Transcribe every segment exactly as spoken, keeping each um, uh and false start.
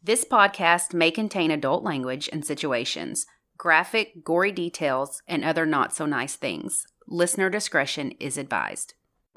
This podcast may contain adult language and situations, graphic, gory details, and other not-so-nice things. Listener discretion is advised.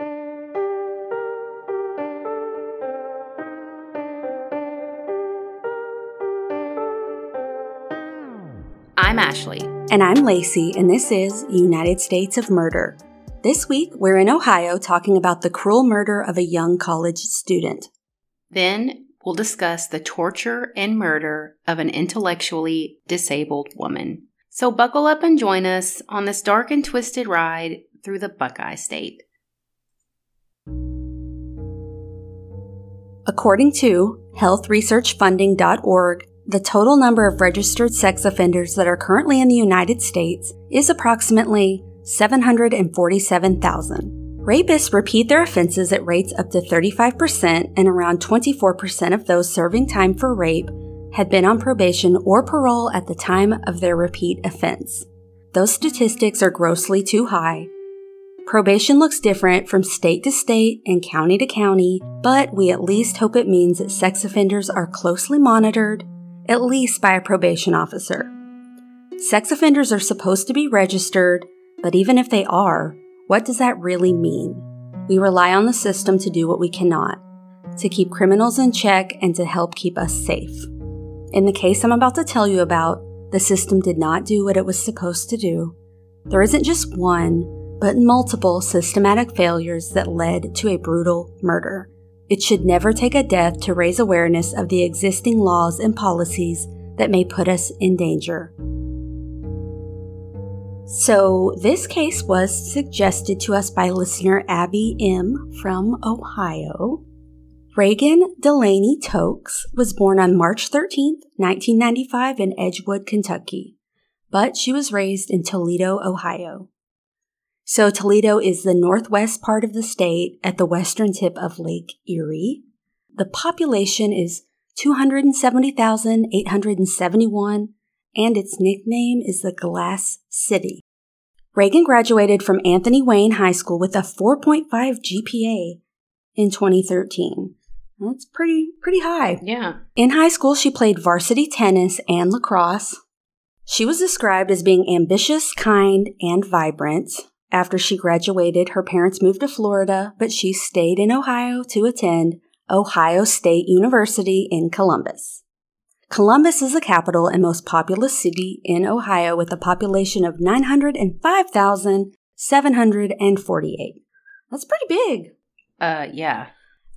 I'm Ashley. And I'm Lacey, and this is United States of Murder. This week, we're in Ohio talking about the cruel murder of a young college student. Then we'll discuss the torture and murder of an intellectually disabled woman. So buckle up and join us on this dark and twisted ride through the Buckeye State. According to health research funding dot org, the total number of registered sex offenders that are currently in the United States is approximately seven hundred forty-seven thousand. Rapists repeat their offenses at rates up to thirty-five percent, and around twenty-four percent of those serving time for rape had been on probation or parole at the time of their repeat offense. Those statistics are grossly too high. Probation looks different from state to state and county to county, but we at least hope it means that sex offenders are closely monitored, at least by a probation officer. Sex offenders are supposed to be registered, but even if they are, what does that really mean? We rely on the system to do what we cannot, to keep criminals in check and to help keep us safe. In the case I'm about to tell you about, the system did not do what it was supposed to do. There isn't just one, but multiple systematic failures that led to a brutal murder. It should never take a death to raise awareness of the existing laws and policies that may put us in danger. So, this case was suggested to us by listener Abby M. from Ohio. Reagan Delaney Tokes was born on March thirteenth, nineteen ninety-five in Edgewood, Kentucky, but she was raised in Toledo, Ohio. So, Toledo is the northwest part of the state at the western tip of Lake Erie. The population is two hundred seventy thousand eight hundred seventy-one, and its nickname is the Glass City. Reagan graduated from Anthony Wayne High School with a four point five G P A in twenty thirteen. That's pretty pretty high. Yeah. In high school, she played varsity tennis and lacrosse. She was described as being ambitious, kind, and vibrant. After she graduated, her parents moved to Florida, but she stayed in Ohio to attend Ohio State University in Columbus. Columbus is the capital and most populous city in Ohio with a population of nine hundred five thousand seven hundred forty-eight. That's pretty big. Uh, yeah.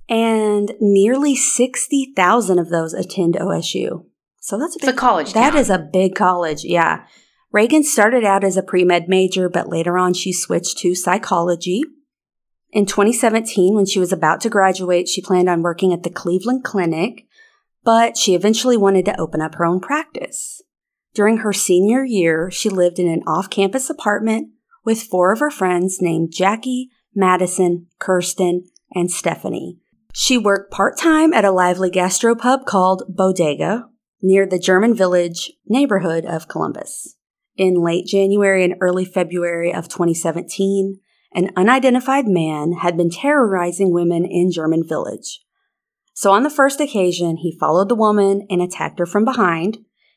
And nearly sixty thousand of those attend O S U. So that's a big it's a college That town. is a big college, yeah. Reagan started out as a pre-med major, but later on she switched to psychology. In twenty seventeen, when she was about to graduate, she planned on working at the Cleveland Clinic, but she eventually wanted to open up her own practice. During her senior year, she lived in an off-campus apartment with four of her friends named Jackie, Madison, Kirsten, and Stephanie. She worked part-time at a lively gastropub called Bodega near the German Village neighborhood of Columbus. In late January and early February of twenty seventeen, an unidentified man had been terrorizing women in German Village. So on the first occasion, he followed the woman and attacked her from behind.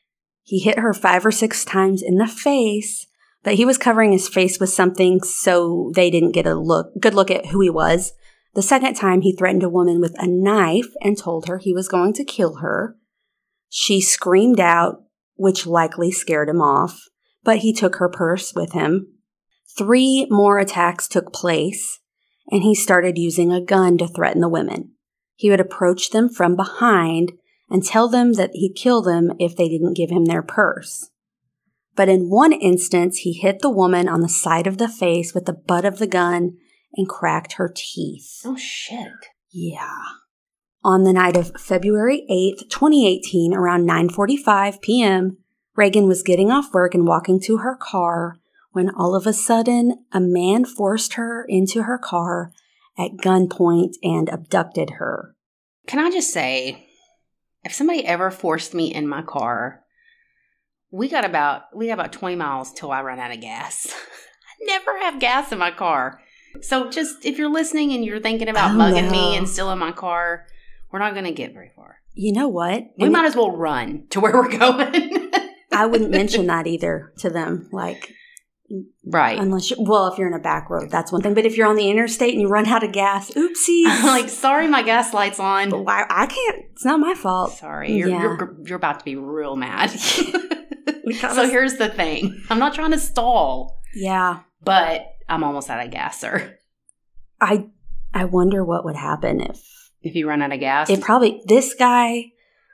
He hit her five or six times in the face, but he was covering his face with something so they didn't get a look, good look at who he was. The second time, he threatened a woman with a knife and told her he was going to kill her. She screamed out, which likely scared him off, but he took her purse with him. Three more attacks took place, and he started using a gun to threaten the women. He would approach them from behind and tell them that he'd kill them if they didn't give him their purse. But in one instance, he hit the woman on the side of the face with the butt of the gun and cracked her teeth. Oh, shit. Yeah. On the night of February eighth, twenty eighteen, around nine forty-five p.m., Reagan was getting off work and walking to her car when all of a sudden a man forced her into her car at gunpoint and abducted her. Can I just say, if somebody ever forced me in my car, we got about we got about twenty miles till I run out of gas. I never have gas in my car. So just if you're listening and you're thinking about oh, mugging no. me and stealing my car, we're not going to get very far. You know what? We And might as well run to where we're going. I wouldn't mention that either to them. Like, right. Unless you, well, if you're in a back road, that's one thing. But if you're on the interstate and you run out of gas, oopsies. Like, sorry, my gas light's on. But why, I can't. It's not my fault. Sorry. You're, Yeah. you're, you're about to be real mad. So here's the thing. I'm not trying to stall. Yeah. But I'm almost out of gas, sir. I I wonder what would happen if... If you run out of gas? It probably... This guy,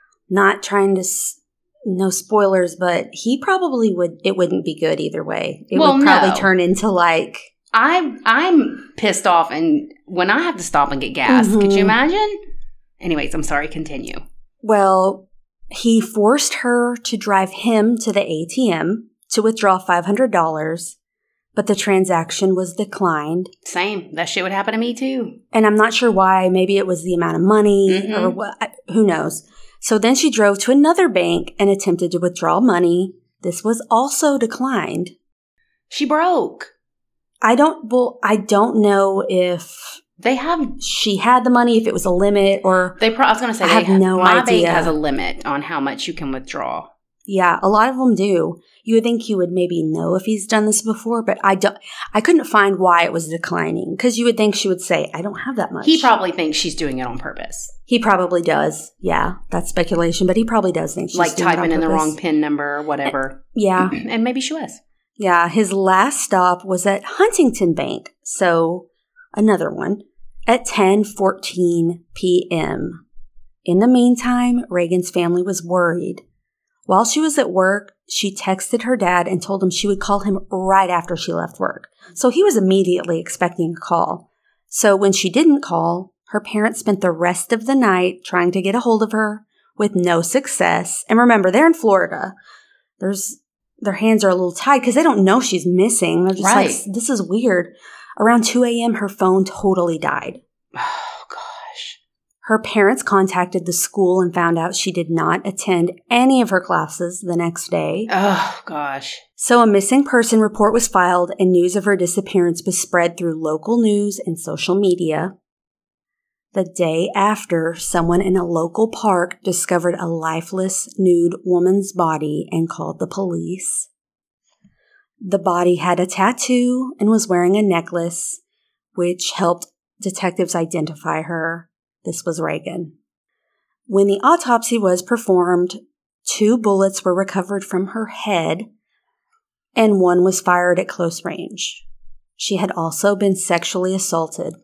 not trying to... S- no spoilers, but he probably would... It wouldn't be good either way. It well, would probably no. turn into like... I, I'm pissed off, and when I have to stop and get gas, Mm-hmm. could you imagine? Anyways, I'm sorry. Continue. Well, he forced her to drive him to the A T M to withdraw five hundred dollars, but the transaction was declined. Same. That shit would happen to me, too. And I'm not sure why. Maybe it was the amount of money Mm-hmm. or what. Who knows? So then she drove to another bank and attempted to withdraw money. This was also declined. She broke. I don't, well, I don't know if They have... she had the money, if it was a limit or, They. Pro- I was going to say, I they have no my idea. bank has a limit on how much you can withdraw. yeah, a lot of them do. You would think he would maybe know if he's done this before, but I don't, I couldn't find why it was declining because you would think she would say, I don't have that much. He probably thinks she's doing it on purpose. He probably does. Yeah, that's speculation, but he probably does think she's Like doing it on typing in the purpose. wrong PIN number or whatever. Yeah. And maybe she was. Yeah, his last stop was at Huntington Bank, so another one, at ten fourteen p.m. In the meantime, Reagan's family was worried. While she was at work, she texted her dad and told him she would call him right after she left work. So he was immediately expecting a call. So when she didn't call, her parents spent the rest of the night trying to get a hold of her with no success. And remember, they're in Florida. There's Their hands are a little tied because they don't know she's missing. They're just Right. like, this is weird. Around two a.m., her phone totally died. Oh, gosh. Her parents contacted the school and found out she did not attend any of her classes the next day. Oh, gosh. So a missing person report was filed and news of her disappearance was spread through local news and social media. The day after, someone in a local park discovered a lifeless, nude woman's body and called the police. The body had a tattoo and was wearing a necklace, which helped detectives identify her. This was Reagan. When the autopsy was performed, two bullets were recovered from her head, and one was fired at close range. She had also been sexually assaulted.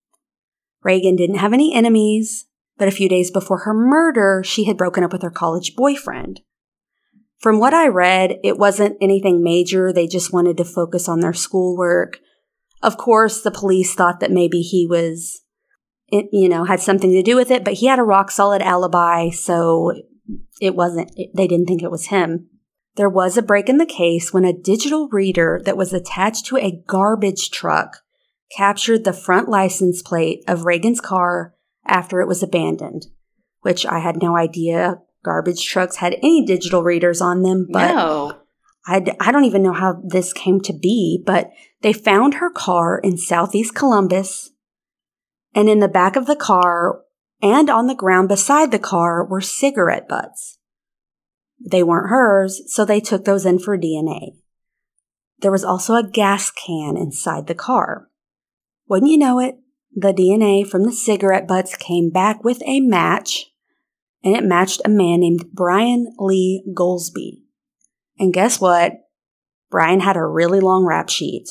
Reagan didn't have any enemies, but a few days before her murder, she had broken up with her college boyfriend. From what I read, it wasn't anything major. They just wanted to focus on their schoolwork. Of course, the police thought that maybe he was, you know, had something to do with it, but he had a rock-solid alibi, so it wasn't, they didn't think it was him. There was a break in the case when a digital reader that was attached to a garbage truck captured the front license plate of Reagan's car after it was abandoned, which I had no idea garbage trucks had any digital readers on them. But No. I, I don't even know how this came to be, but they found her car in southeast Columbus, and in the back of the car and on the ground beside the car were cigarette butts. They weren't hers, so they took those in for D N A. There was also a gas can inside the car. Wouldn't you know it, the D N A from the cigarette butts came back with a match, and it matched a man named Brian Lee Goldsby. And guess what? Brian had a really long rap sheet.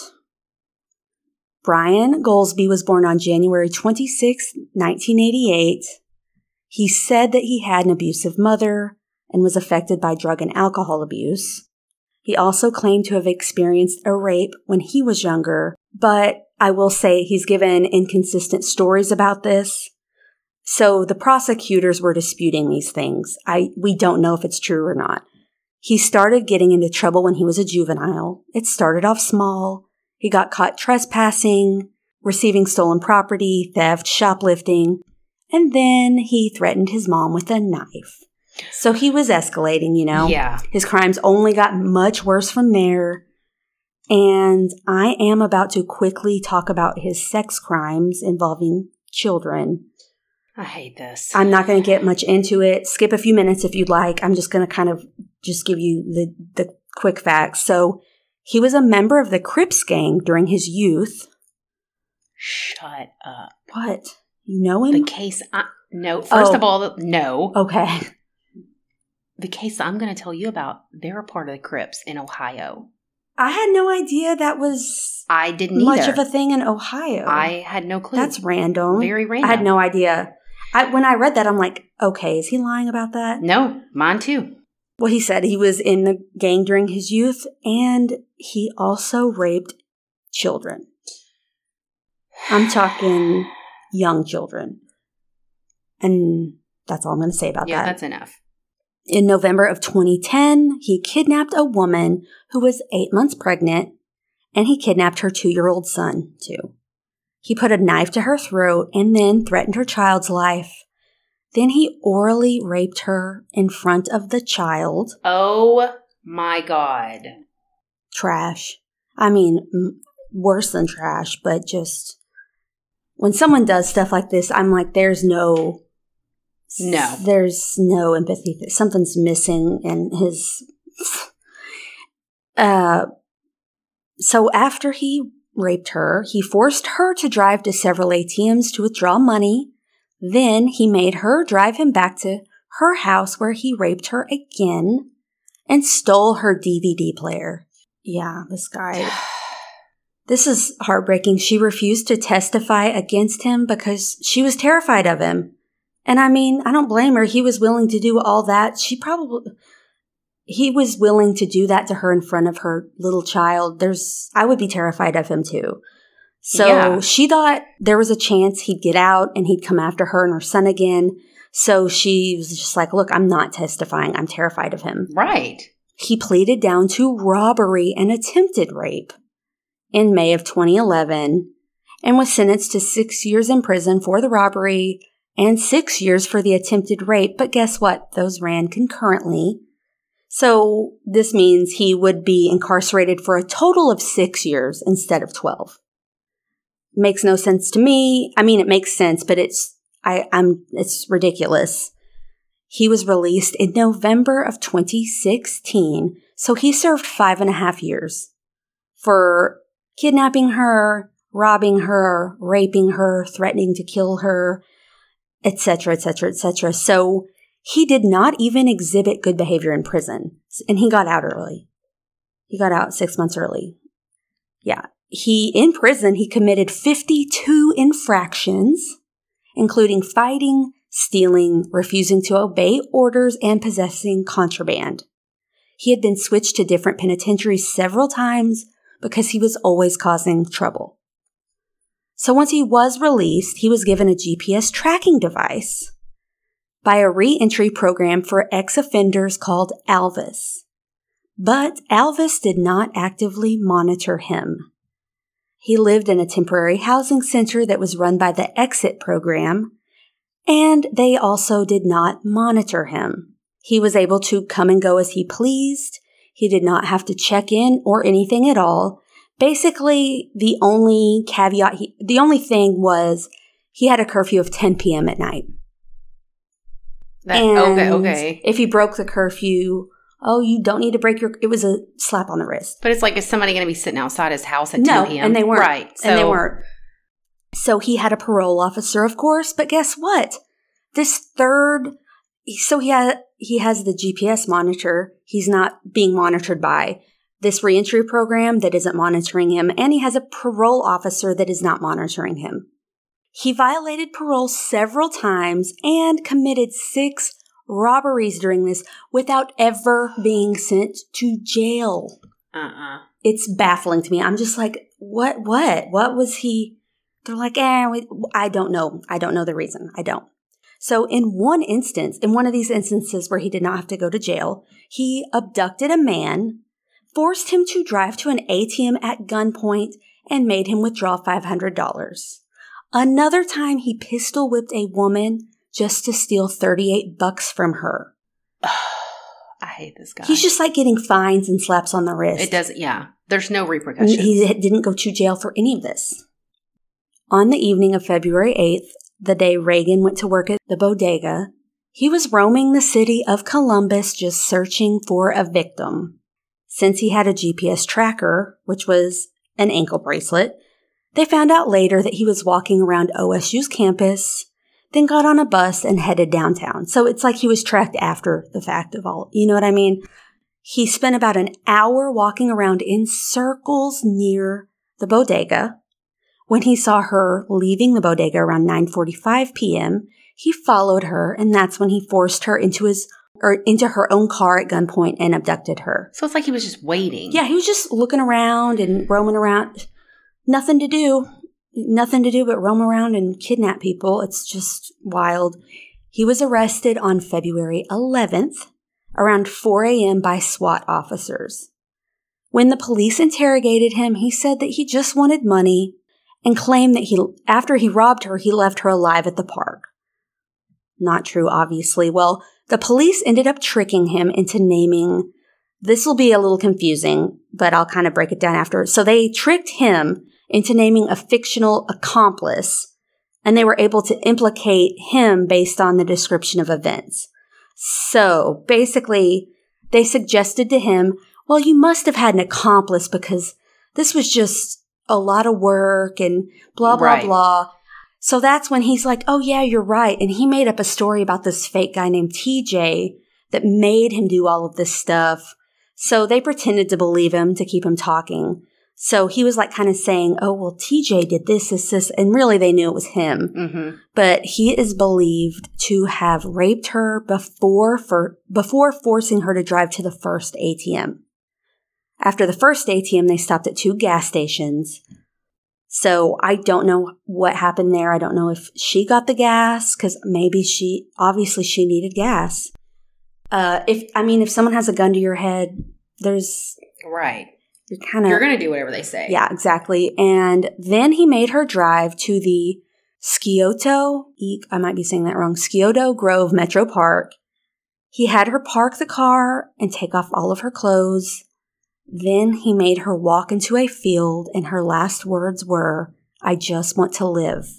Brian Goldsby was born on January twenty-sixth, nineteen eighty-eight. He said that he had an abusive mother and was affected by drug and alcohol abuse. He also claimed to have experienced a rape when he was younger, but I will say he's given inconsistent stories about this. So the prosecutors were disputing these things. I we don't know if it's true or not. He started getting into trouble when he was a juvenile. It started off small. He got caught trespassing, receiving stolen property, theft, shoplifting, and then he threatened his mom with a knife. So he was escalating, you know. Yeah. His crimes only got much worse from there. And I am about to quickly talk about his sex crimes involving children. I hate this. I'm not going to get much into it. Skip a few minutes if you'd like. I'm just going to kind of just give you the, the quick facts. So he was a member of the Crips gang during his youth. Shut up. What? You know him? The case, I, no. First Oh. of all, no. Okay. The case I'm going to tell you about, they're a part of the Crips in Ohio. I had no idea that was I didn't much either. of a thing in Ohio. I had no clue. That's random. Very random. I had no idea. I, when I read that, I'm like, okay, is he lying about that? No, mine too. Well, he said he was in the gang during his youth, and he also raped children. I'm talking young children. And that's all I'm going to say about Yeah, that. that's enough. In November of twenty ten, he kidnapped a woman who was eight months pregnant, and he kidnapped her two-year-old son, too. He put a knife to her throat and then threatened her child's life. Then he orally raped her in front of the child. Oh, my God. Trash. I mean, m- worse than trash, but just... When someone does stuff like this, I'm like, there's no... No. There's no empathy. Something's missing in his... Uh, so after he raped her, he forced her to drive to several A T Ms to withdraw money. Then he made her drive him back to her house where he raped her again and stole her D V D player. Yeah, this guy... This is heartbreaking. She refused to testify against him because she was terrified of him. And I mean, I don't blame her. He was willing to do all that. She probably, he was willing to do that to her in front of her little child. There's, I would be terrified of him too. So Yeah. she thought there was a chance he'd get out and he'd come after her and her son again. So she was just like, look, I'm not testifying. I'm terrified of him. Right. He pleaded down to robbery and attempted rape in May of twenty eleven and was sentenced to six years in prison for the robbery and six years for the attempted rape. But guess what? Those ran concurrently. So this means he would be incarcerated for a total of six years instead of twelve. Makes no sense to me. I mean, it makes sense, but it's I, I'm it's ridiculous. He was released in November of twenty sixteen, so he served five and a half years for kidnapping her, robbing her, raping her, threatening to kill her, et cetera, et cetera, et cetera. So he did not even exhibit good behavior in prison, and he got out early. He got out six months early. Yeah. He, in prison, he committed fifty-two infractions, including fighting, stealing, refusing to obey orders, and possessing contraband. He had been switched to different penitentiaries several times because he was always causing trouble. So once he was released, he was given a G P S tracking device by a re-entry program for ex-offenders called Alvis. But Alvis did not actively monitor him. He lived in a temporary housing center that was run by the Exit program, and they also did not monitor him. He was able to come and go as he pleased. He did not have to check in or anything at all. Basically, the only caveat, he, the only thing was he had a curfew of ten p.m. at night. That, and okay, okay. if he broke the curfew, oh, you don't need to break your, it was a slap on the wrist. But it's like, is somebody going to be sitting outside his house at No, ten p.m.? and they weren't. Right. So, and they weren't. So he had a parole officer, of course, but guess what? This third, so he had, he has the G P S monitor. He's not being monitored by this reentry program that isn't monitoring him, and he has a parole officer that is not monitoring him. He violated parole several times and committed six robberies during this without ever being sent to jail. Uh-uh. It's baffling to me. I'm just like, what, what, what was he? They're like, eh, we, I don't know. I don't know the reason. I don't. So in one instance, in one of these instances where he did not have to go to jail, he abducted a man, forced him to drive to an A T M at gunpoint, and made him withdraw five hundred dollars. Another time, he pistol whipped a woman just to steal thirty-eight bucks from her. I hate this guy. He's just like getting fines and slaps on the wrist. It doesn't, yeah. There's no repercussions. He didn't go to jail for any of this. On the evening of February eighth, the day Reagan went to work at the bodega, he was roaming the city of Columbus just searching for a victim. Since he had a G P S tracker, which was an ankle bracelet, they found out later that he was walking around O S U's campus, then got on a bus and headed downtown. So it's like he was tracked after the fact of all, you know what I mean? He spent about an hour walking around in circles near the bodega. When he saw her leaving the bodega around nine forty-five p.m., he followed her, and that's when he forced her into his or into her own car at gunpoint and abducted her. So it's like he was just waiting. Yeah, he was just looking around and roaming around. Nothing to do. Nothing to do but roam around and kidnap people. It's just wild. He was arrested on February eleventh around four a.m. by SWAT officers. When the police interrogated him, he said that he just wanted money and claimed that he, after he robbed her, he left her alive at the park. Not true, obviously. Well, the police ended up tricking him into naming, this will be a little confusing, but I'll kind of break it down after. So they tricked him into naming a fictional accomplice, and they were able to implicate him based on the description of events. So basically, they suggested to him, well, you must have had an accomplice because this was just a lot of work and blah, blah, right. blah. So that's when he's like, oh, yeah, you're right. And he made up a story about this fake guy named T J that made him do all of this stuff. So they pretended to believe him to keep him talking. So he was like kind of saying, oh, well, T J did this, this, this. And really they knew it was him. Mm-hmm. But he is believed to have raped her before for, before forcing her to drive to the first A T M. After the first A T M, they stopped at two gas stations. So I don't know what happened there. I don't know if she got the gas because maybe she, obviously she needed gas. Uh, if, I mean, if someone has a gun to your head, there's... Right. You're kind of... You're going to do whatever they say. Yeah, exactly. And then he made her drive to the Scioto, I might be saying that wrong, Scioto Grove Metro Park. He had her park the car and take off all of her clothes. Then he made her walk into a field, and her last words were, I just want to live.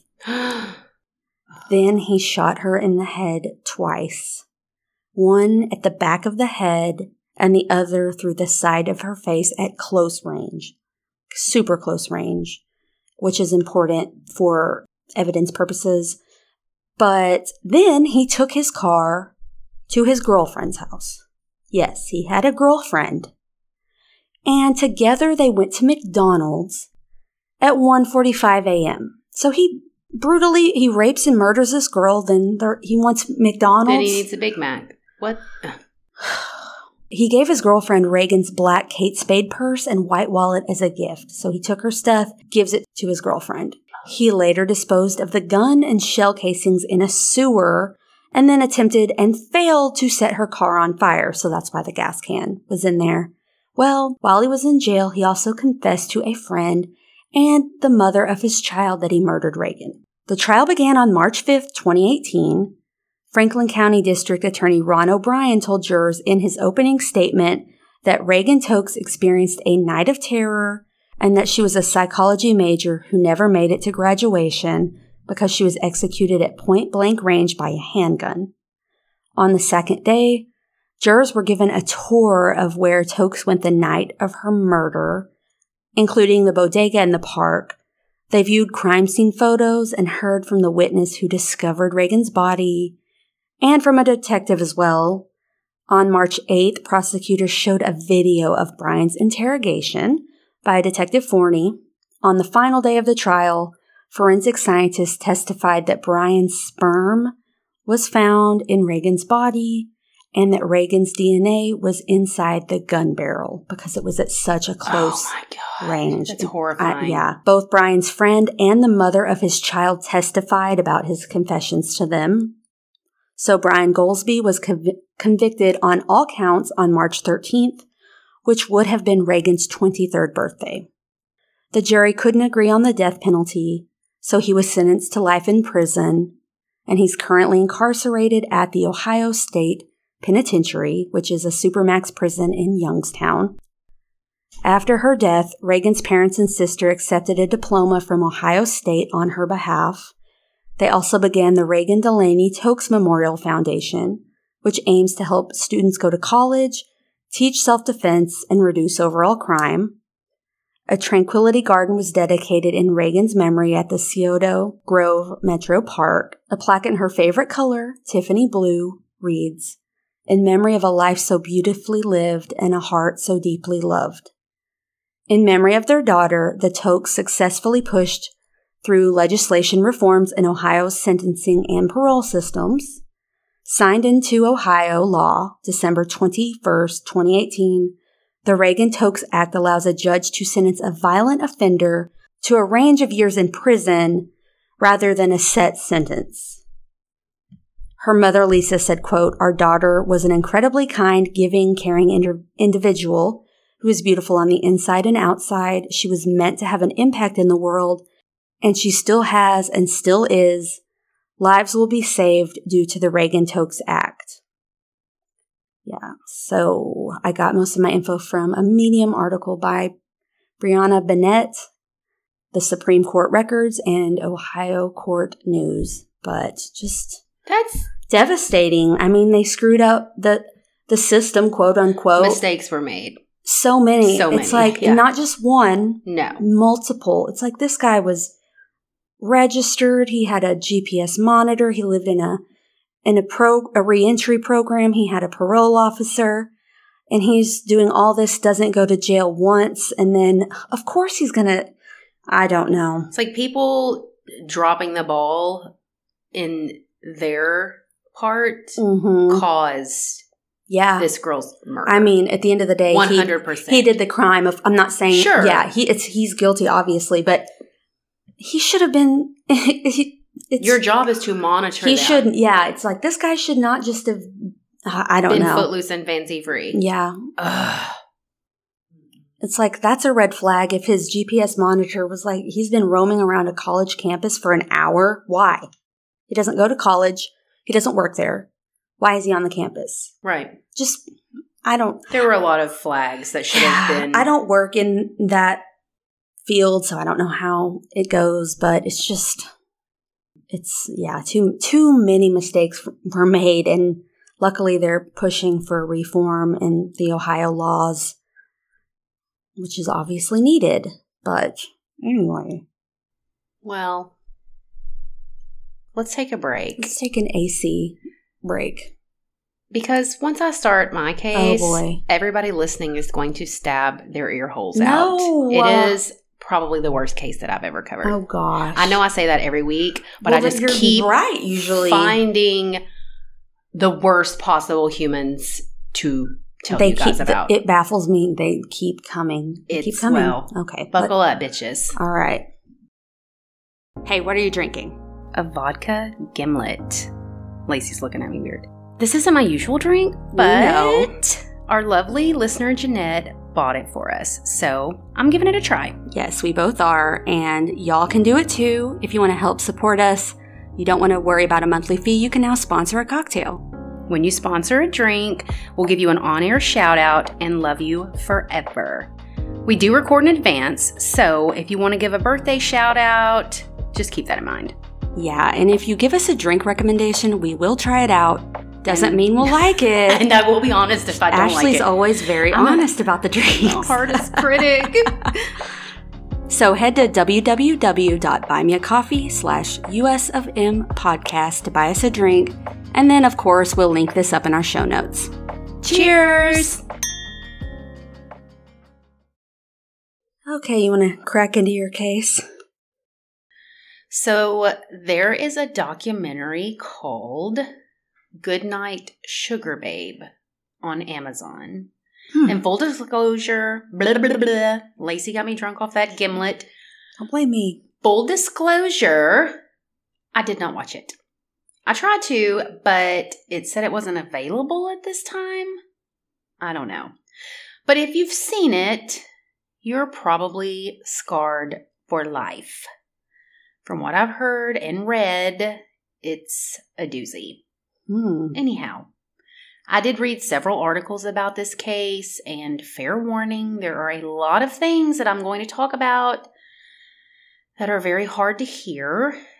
Then he shot her in the head twice. One at the back of the head, and the other through the side of her face at close range. Super close range, which is important for evidence purposes. But then he took his car to his girlfriend's house. Yes, he had a girlfriend. And together they went to McDonald's at one forty-five a.m. So he brutally, he rapes and murders this girl, then there, he wants McDonald's. Then he needs a Big Mac. What? He gave his girlfriend Reagan's black Kate Spade purse and white wallet as a gift. So he took her stuff, gives it to his girlfriend. He later disposed of the gun and shell casings in a sewer and then attempted and failed to set her car on fire. So that's why the gas can was in there. Well, while he was in jail, he also confessed to a friend and the mother of his child that he murdered Reagan. The trial began on March fifth, twenty eighteen. Franklin County District Attorney Ron O'Brien told jurors in his opening statement that Reagan Tokes experienced a night of terror and that she was a psychology major who never made it to graduation because she was executed at point-blank range by a handgun. On the second day, jurors were given a tour of where Tokes went the night of her murder, including the bodega and the park. They viewed crime scene photos and heard from the witness who discovered Reagan's body, and from a detective as well. On March eighth, prosecutors showed a video of Brian's interrogation by Detective Forney. On the final day of the trial, forensic scientists testified that Brian's sperm was found in Reagan's body and that Reagan's D N A was inside the gun barrel because it was at such a close oh my God. range. That's horrifying. I, yeah. Both Brian's friend and the mother of his child testified about his confessions to them. So Brian Goldsby was conv- convicted on all counts on March thirteenth, which would have been Reagan's twenty-third birthday. The jury couldn't agree on the death penalty, so he was sentenced to life in prison, and he's currently incarcerated at the Ohio State Penitentiary, which is a supermax prison in Youngstown. After her death, Reagan's parents and sister accepted a diploma from Ohio State on her behalf. They also began the Reagan Delaney Tokes Memorial Foundation, which aims to help students go to college, teach self-defense, and reduce overall crime. A tranquility garden was dedicated in Reagan's memory at the Scioto Grove Metro Park. A plaque in her favorite color, Tiffany blue, reads, "In memory of a life so beautifully lived and a heart so deeply loved." In memory of their daughter, the Tokes successfully pushed through legislation reforms in Ohio's sentencing and parole systems. Signed into Ohio law December twenty-first, twenty eighteen, the Reagan Tokes Act allows a judge to sentence a violent offender to a range of years in prison rather than a set sentence. Her mother, Lisa, said, quote, "Our daughter was an incredibly kind, giving, caring ind- individual who was beautiful on the inside and outside. She was meant to have an impact in the world, and she still has and still is. Lives will be saved due to the Reagan Tokes Act." Yeah, so I got most of my info from a Medium article by Brianna Bennett, the Supreme Court Records, and Ohio Court News. But just That's devastating. I mean, they screwed up the the system, quote unquote. mistakes were made. So many. So It's many, like yeah. not just one, No. multiple. It's like this guy was registered. He had a G P S monitor. He lived in a in a pro a reentry program. He had a parole officer, and he's doing all this. Doesn't go to jail once, and then of course he's gonna. I don't know. It's like people dropping the ball in their part Mm-hmm. caused Yeah. this girl's murder. I mean, at the end of the day, one he, hundred percent. he did the crime of. I'm not saying. Sure. Yeah. He it's he's guilty, obviously, but he should have been. he, it's, Your job is to monitor He them. shouldn't. Yeah. It's like this guy should not just have. Uh, I don't Been know. footloose and fancy free. Yeah. Ugh. It's like that's a red flag if his G P S monitor was like he's been roaming around a college campus for an hour. Why? He doesn't go to college. He doesn't work there. Why is he on the campus? Right. Just, I don't. There were a lot of flags that should have been. I don't work in that field, so I don't know how it goes, but it's just, it's, yeah, too, too many mistakes were made, and luckily they're pushing for reform in the Ohio laws, which is obviously needed, but anyway. Well, let's take a break. Let's take an A C break. Because once I start my case, Oh, boy. everybody listening is going to stab their ear holes No. out. It is probably the worst case that I've ever covered. Oh, gosh. I know I say that every week, but Well, I just you're keep right, usually. finding the worst possible humans to tell they you guys keep, about. It baffles me. They keep coming. They It's, keep coming. well, Okay. but- Buckle up, bitches. all right. Hey, what are you drinking? A vodka gimlet. Lacey's looking at me weird. This isn't my usual drink, but know. our lovely listener Jeanette bought it for us, so I'm giving it a try. Yes, we both are, and y'all can do it too. If you want to help support us, you don't want to worry about a monthly fee, you can now sponsor a cocktail. When you sponsor a drink, we'll give you an on-air shout-out and love you forever. We do record in advance, so if you want to give a birthday shout-out, just keep that in mind. Yeah, and if you give us a drink recommendation, we will try it out. Doesn't And- mean we'll like it. And I will be honest if I don't Ashley's like it. always very I'm a- honest about the drinks. the hardest critic. So head to www.buymeacoffee slash US of M podcast to buy us a drink. And then, of course, we'll link this up in our show notes. Cheers! Okay, you want to crack into your case? So there is a documentary called Goodnight Sugar Babe on Amazon. Hmm. And full disclosure, blah, blah, blah, blah, Lacey got me drunk off that gimlet. Don't blame me. Full disclosure, I did not watch it. I tried to, but it said it wasn't available at this time. I don't know. But if you've seen it, you're probably scarred for life. From what I've heard and read, it's a doozy. Hmm. Anyhow, I did read several articles about this case, and fair warning, there are a lot of things that I'm going to talk about that are very hard to hear.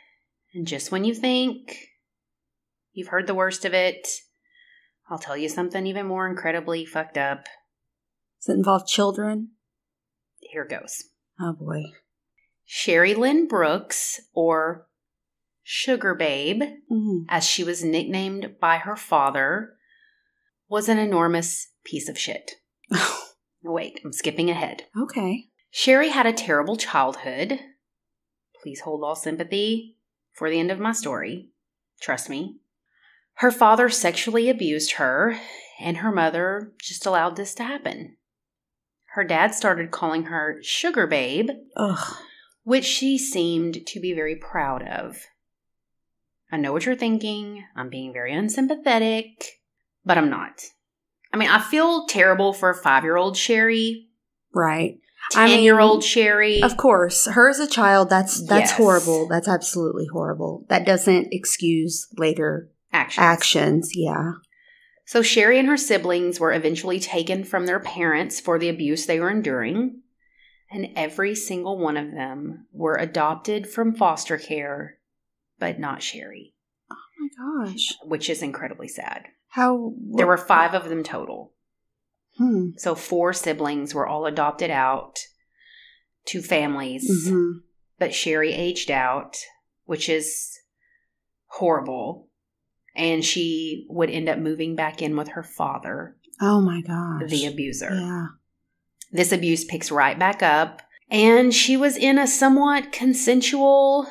And just when you think you've heard the worst of it, I'll tell you something even more incredibly fucked up. Does it involve children? Here goes. Oh, boy. Sherry Lynn Brooks, or Sugar Babe, Mm. as she was nicknamed by her father, was an enormous piece of shit. Wait, I'm skipping ahead. Okay. Sherry had a terrible childhood. Please hold all sympathy for the end of my story. Trust me. Her father sexually abused her, and her mother just allowed this to happen. Her dad started calling her Sugar Babe, Ugh. which she seemed to be very proud of. I know what you're thinking. I'm being very unsympathetic, but I'm not. I mean, I feel terrible for five-year-old Sherry. Right. I mean, ten-year-old Sherry. Of course. Her as a child, that's that's Yes. horrible. That's absolutely horrible. That doesn't excuse later Actions. actions. Yeah. So Sherry and her siblings were eventually taken from their parents for the abuse they were enduring, and every single one of them were adopted from foster care, but not Sherry, Oh, my gosh. which is incredibly sad. How? There were five of them total. Hmm. So four siblings were all adopted out to families, Mm-hmm. but Sherry aged out, which is horrible. And she would end up moving back in with her father, Oh, my gosh. the abuser. Yeah. This abuse picks right back up, and she was in a somewhat consensual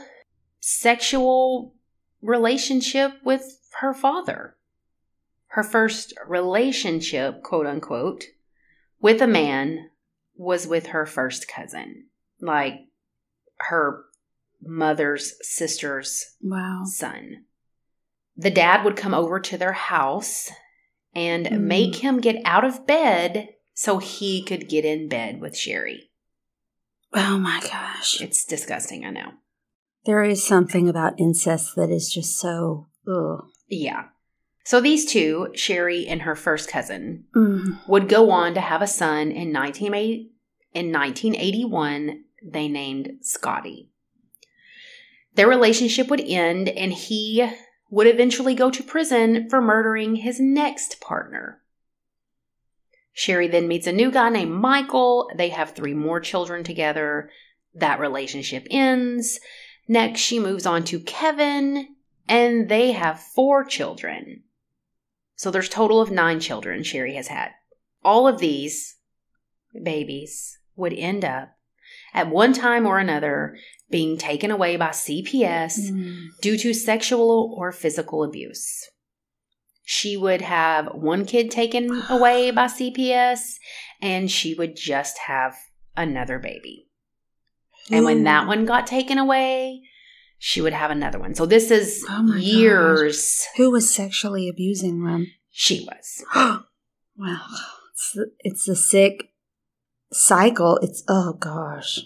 sexual relationship with her father. Her first relationship, quote unquote, with a man was with her first cousin, like her mother's sister's Wow. son. The dad would come over to their house and Mm. make him get out of bed so he could get in bed with Sherry. Oh, my gosh. It's disgusting, I know. There is something about incest that is just so, ugh. Yeah. So these two, Sherry and her first cousin, Mm. would go on to have a son in nineteen eighty, in nineteen eighty-one they named Scotty. Their relationship would end, and he would eventually go to prison for murdering his next partner. Sherry then meets a new guy named Michael. They have three more children together. That relationship ends. Next, she moves on to Kevin, and they have four children. So there's a total of nine children Sherry has had. All of these babies would end up, at one time or another, being taken away by C P S Mm. due to sexual or physical abuse. She would have one kid taken away by C P S, and she would just have another baby. And when that one got taken away, she would have another one. So this is Oh my years. Who was sexually abusing them? She was. Wow. It's, it's a sick cycle. It's, oh gosh.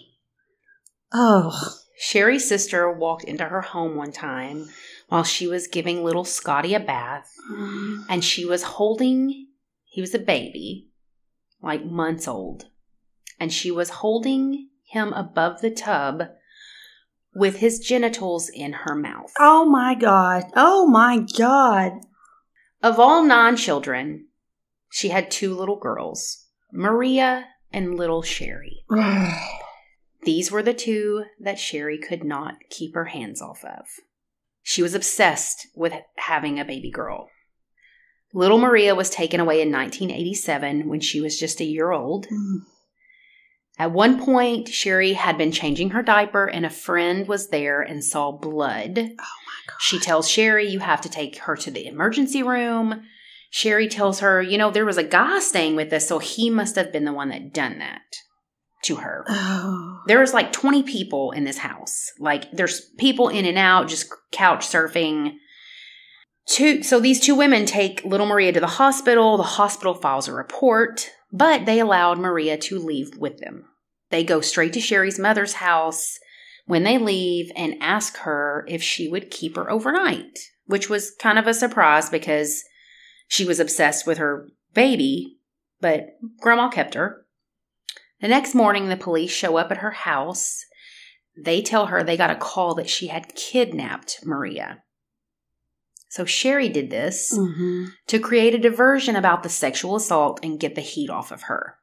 Oh. Sherry's sister walked into her home one time while she was giving little Scotty a bath, Mm. and she was holding, he was a baby, like months old, and she was holding him above the tub with his genitals in her mouth. Oh my God. Oh my God. Of all nine children, she had two little girls, Maria and little Sherry. These were the two that Sherry could not keep her hands off of. She was obsessed with having a baby girl. Little Maria was taken away in nineteen eighty-seven when she was just a year old. Mm. At one point, Sherry had been changing her diaper, and a friend was there and saw blood. Oh my God. She tells Sherry, you have to take her to the emergency room. Sherry tells her, you know, there was a guy staying with us, so he must have been the one that done that to her. Oh. There was like twenty people in this house. Like, there's people in and out, just couch surfing. Two, so these two women take little Maria to the hospital. The hospital files a report, but they allowed Maria to leave with them. They go straight to Sherry's mother's house when they leave and ask her if she would keep her overnight, which was kind of a surprise because she was obsessed with her baby, but Grandma kept her. The next morning, the police show up at her house. they tell her they got a call that she had kidnapped Maria. So Sherry did this Mm-hmm. to create a diversion about the sexual assault and get the heat off of her.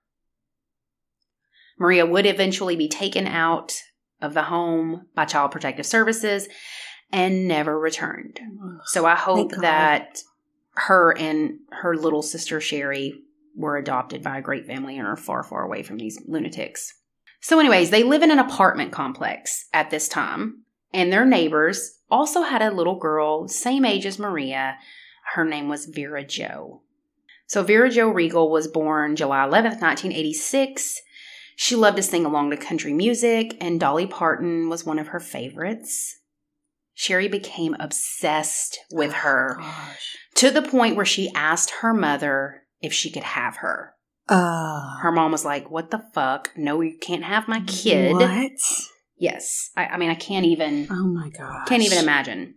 Maria would eventually be taken out of the home by Child Protective Services and never returned. So I hope that her and her little sister Sherry were adopted by a great family and are far, far away from these lunatics. So anyways, they live in an apartment complex at this time, and their neighbors also had a little girl, same age as Maria. Her name was Vera Jo. So Vera Jo Regal was born July eleventh, nineteen eighty-six. She loved to sing along to country music, and Dolly Parton was one of her favorites. Sherry became obsessed with her Gosh. to the point where she asked her mother if she could have her. Uh, Her mom was like, what the fuck? No, you can't have my kid. What? Yes. I, I mean, I can't even, Oh my gosh. can't even imagine.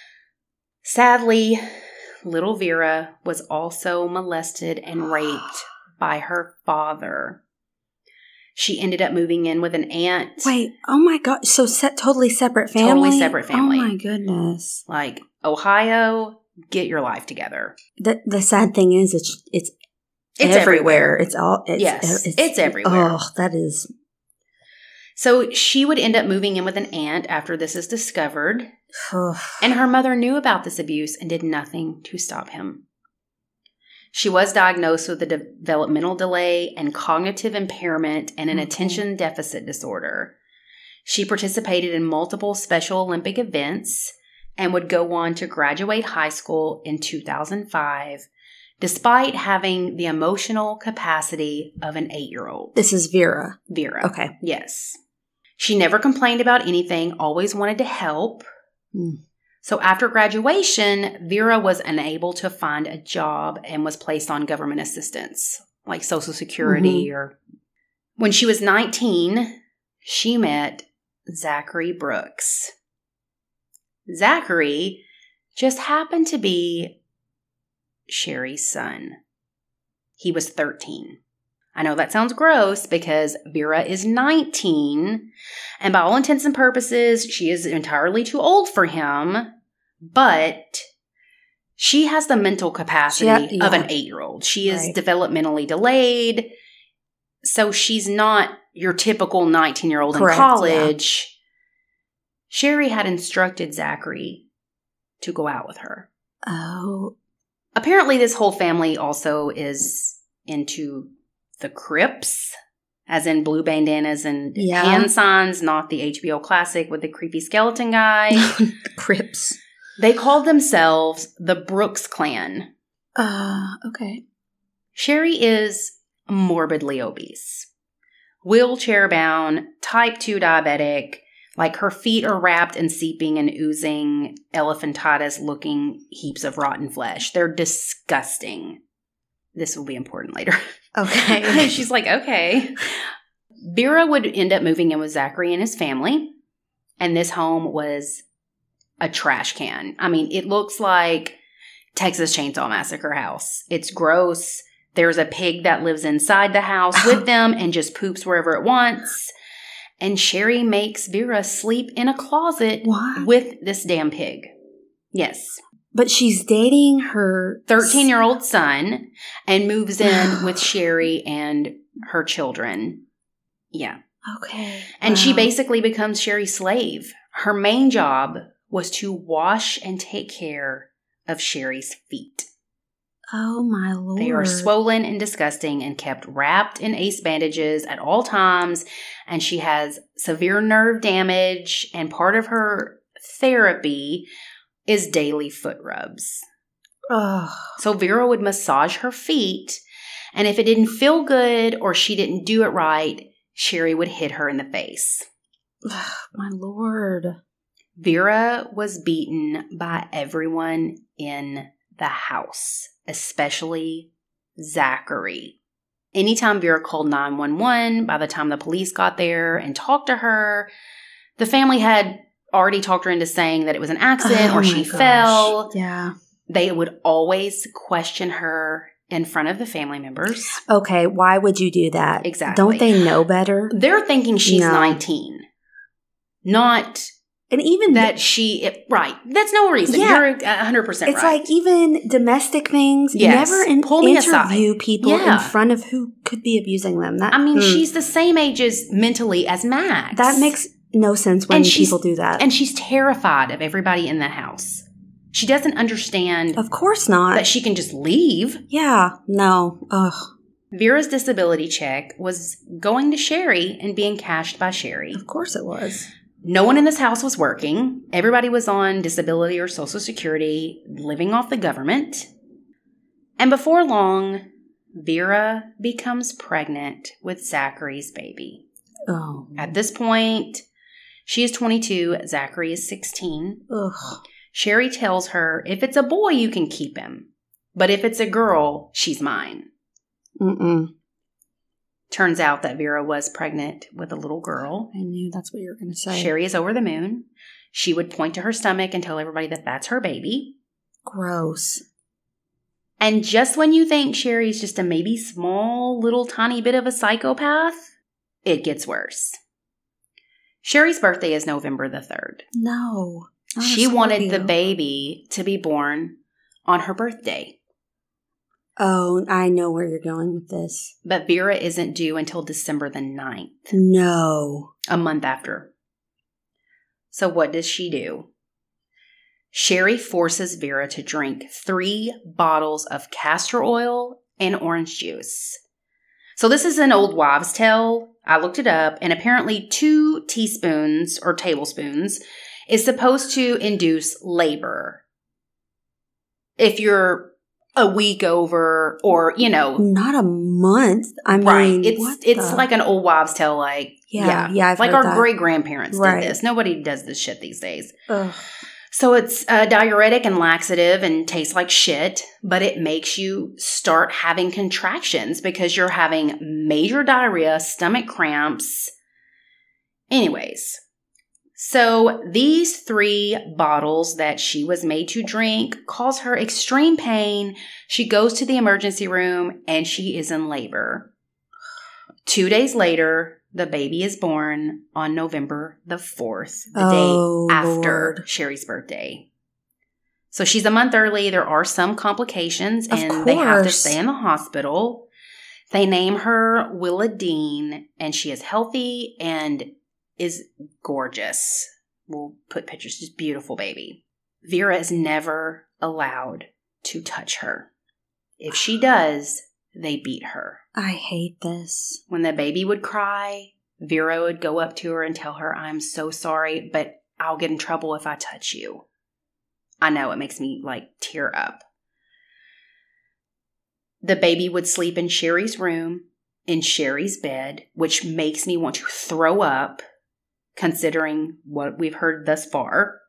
Sadly, little Vera was also molested and raped by her father. She ended up moving in with an aunt. Wait, oh my god. So set, totally separate family? Totally separate family. Oh my goodness. Like, Ohio, get your life together. The the sad thing is it's it's, It's everywhere. everywhere. It's all it's, Yes, it's everywhere. Oh, that is So she would end up moving in with an aunt after this is discovered. And her mother knew about this abuse and did nothing to stop him. She was diagnosed with a developmental delay and cognitive impairment and an Okay. attention deficit disorder. She participated in multiple Special Olympic events and would go on to graduate high school in two thousand five, despite having the emotional capacity of an eight-year-old. This is Vera. Vera. Okay. Yes. She never complained about anything, always wanted to help. Mm. So after graduation, Vera was unable to find a job and was placed on government assistance, like Social Security. Mm-hmm. Or when she was nineteen, she met Zachary Brooks. Zachary just happened to be Sherry's son. He was thirteen. I know that sounds gross because Vera is nineteen, and by all intents and purposes, she is entirely too old for him, but she has the mental capacity She ha- of yeah. an eight-year-old. She is Right. developmentally delayed, so she's not your typical nineteen-year-old in Correct, college. Sherry had instructed Zachary to go out with her. Oh. Apparently, this whole family also is into the Crips, as in blue bandanas and Yeah. hand signs, not the H B O classic with the creepy skeleton guy. The Crips. They called themselves the Brooks Clan. Uh, okay. Sherry is morbidly obese, wheelchair-bound, type two diabetic. Like, her feet are wrapped and seeping and oozing elephantitis-looking heaps of rotten flesh. They're disgusting. This will be important later. Okay. She's like, okay. Vera would end up moving in with Zachary and his family, and this home was a trash can. I mean, it looks like Texas Chainsaw Massacre house. It's gross. There's a pig that lives inside the house with them and just poops wherever it wants. And Sherry makes Vera sleep in a closet What? with this damn pig. Yes. But she's dating her thirteen-year-old son and moves in with Sherry and her children. Yeah. Okay. And Wow. she basically becomes Sherry's slave. Her main job was to wash and take care of Sherry's feet. Oh my lord. They are swollen and disgusting and kept wrapped in ace bandages at all times. And she has severe nerve damage, and part of her therapy is daily foot rubs. Ugh. So Vera would massage her feet, and if it didn't feel good or she didn't do it right, Sherry would hit her in the face. Ugh, my lord. Vera was beaten by everyone in the house, especially Zachary. Anytime Vera called nine one one, by the time the police got there and talked to her, the family had already talked her into saying that it was an accident Oh or my she gosh. fell. Yeah. They would always question her in front of the family members. Okay, why would you do that? Exactly. Don't they know better? They're thinking she's No. nineteen. Not And even that she, it, right. That's no reason. Yeah. You're one hundred percent it's right. like even domestic things, Yes. never in- Pull me interview aside. people Yeah. in front of who could be abusing them. That I mean, hmm, she's the same age as mentally as Max. that makes no sense when And she's- people do that. And she's terrified of everybody in the house. She doesn't understand Of course not. that she can just leave. yeah, no. Ugh. Vera's disability check was going to Sherry and being cashed by Sherry. Of course it was. No one in this house was working. Everybody was on disability or Social Security, living off the government. And before long, Vera becomes pregnant with Zachary's baby. Oh. At this point, she is twenty-two, Zachary is sixteen. Ugh. Sherry tells her, if it's a boy, you can keep him. But if it's a girl, she's mine. Mm-mm. Turns out that Vera was pregnant with a little girl. I knew that's what you were going to say. Sherry is over the moon. She would point to her stomach and tell everybody that that's her baby. Gross. And just when you think Sherry's just a maybe small little tiny bit of a psychopath, it gets worse. Sherry's birthday is November the third. No. not a She wanted the Scorpio. baby to be born on her birthday. Oh, I know where you're going with this. But Vera isn't due until December the ninth, No. a month after. So what does she do? Sherry forces Vera to drink three bottles of castor oil and orange juice. So this is an old wives' tale. I looked it up, and apparently two teaspoons or tablespoons is supposed to induce labor. If you're a week over, or, you know, Not a month. I mean, right. It's what it's the- like an old wives' tale, like, Yeah, yeah. yeah, I've like heard our that. great-grandparents Right. did this. Nobody does this shit these days. Ugh. So it's a diuretic and laxative and tastes like shit, but it makes you start having contractions because you're having major diarrhea, stomach cramps. Anyways, so these three bottles that she was made to drink cause her extreme pain. She goes to the emergency room and she is in labor. Two days later, the baby is born on November the fourth, the Oh, day after Lord. Sherry's birthday. So she's a month early. There are some complications, Of and they have to course. stay in the hospital. They name her Willa Dean, and she is healthy and is gorgeous. We'll put pictures. Just beautiful baby. Vera is never allowed to touch her. If she does, they beat her. I hate this. When the baby would cry, Vera would go up to her and tell her, I'm so sorry, but I'll get in trouble if I touch you. I know, it makes me, like, tear up. The baby would sleep in Sherry's room, in Sherry's bed, which makes me want to throw up, considering what we've heard thus far.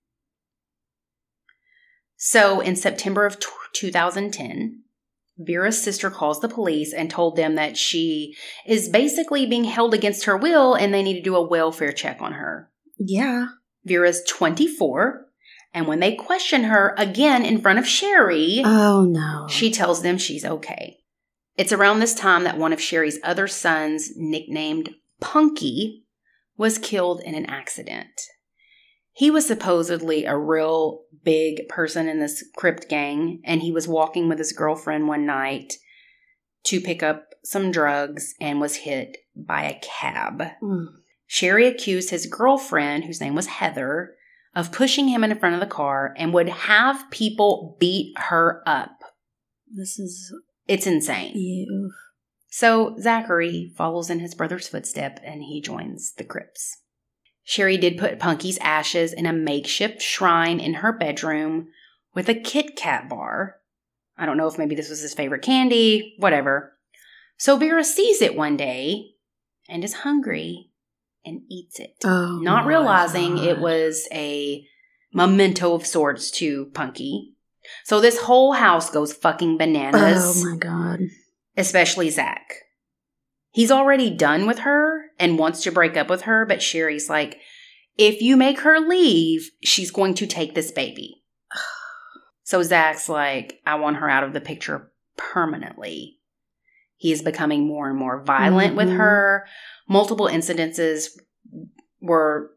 So, in September of two thousand ten, Vera's sister calls the police and told them that she is basically being held against her will and they need to do a welfare check on her. Yeah. Vera's twenty-four, and when they question her again in front of Sherry, Oh, no. she tells them she's okay. It's around this time that one of Sherry's other sons, nicknamed Punky, was killed in an accident. He was supposedly a real big person in this Crip gang, and he was walking with his girlfriend one night to pick up some drugs and was hit by a cab. Mm. Sherry accused his girlfriend, whose name was Heather, of pushing him in front of the car and would have people beat her up. This is It's insane. you. So Zachary follows in his brother's footstep and he joins the Crips. Sherry did put Punky's ashes in a makeshift shrine in her bedroom with a Kit Kat bar. I don't know if maybe this was his favorite candy, whatever. So Vera sees it one day and is hungry and eats it. Oh, Not my realizing God. it was a memento of sorts to Punky. So this whole house goes fucking bananas. Oh, my God. Especially Zach. He's already done with her and wants to break up with her, but Sherry's like, if you make her leave, she's going to take this baby. So Zach's like, I want her out of the picture permanently. He is becoming more and more violent Mhm. with her. Multiple incidences were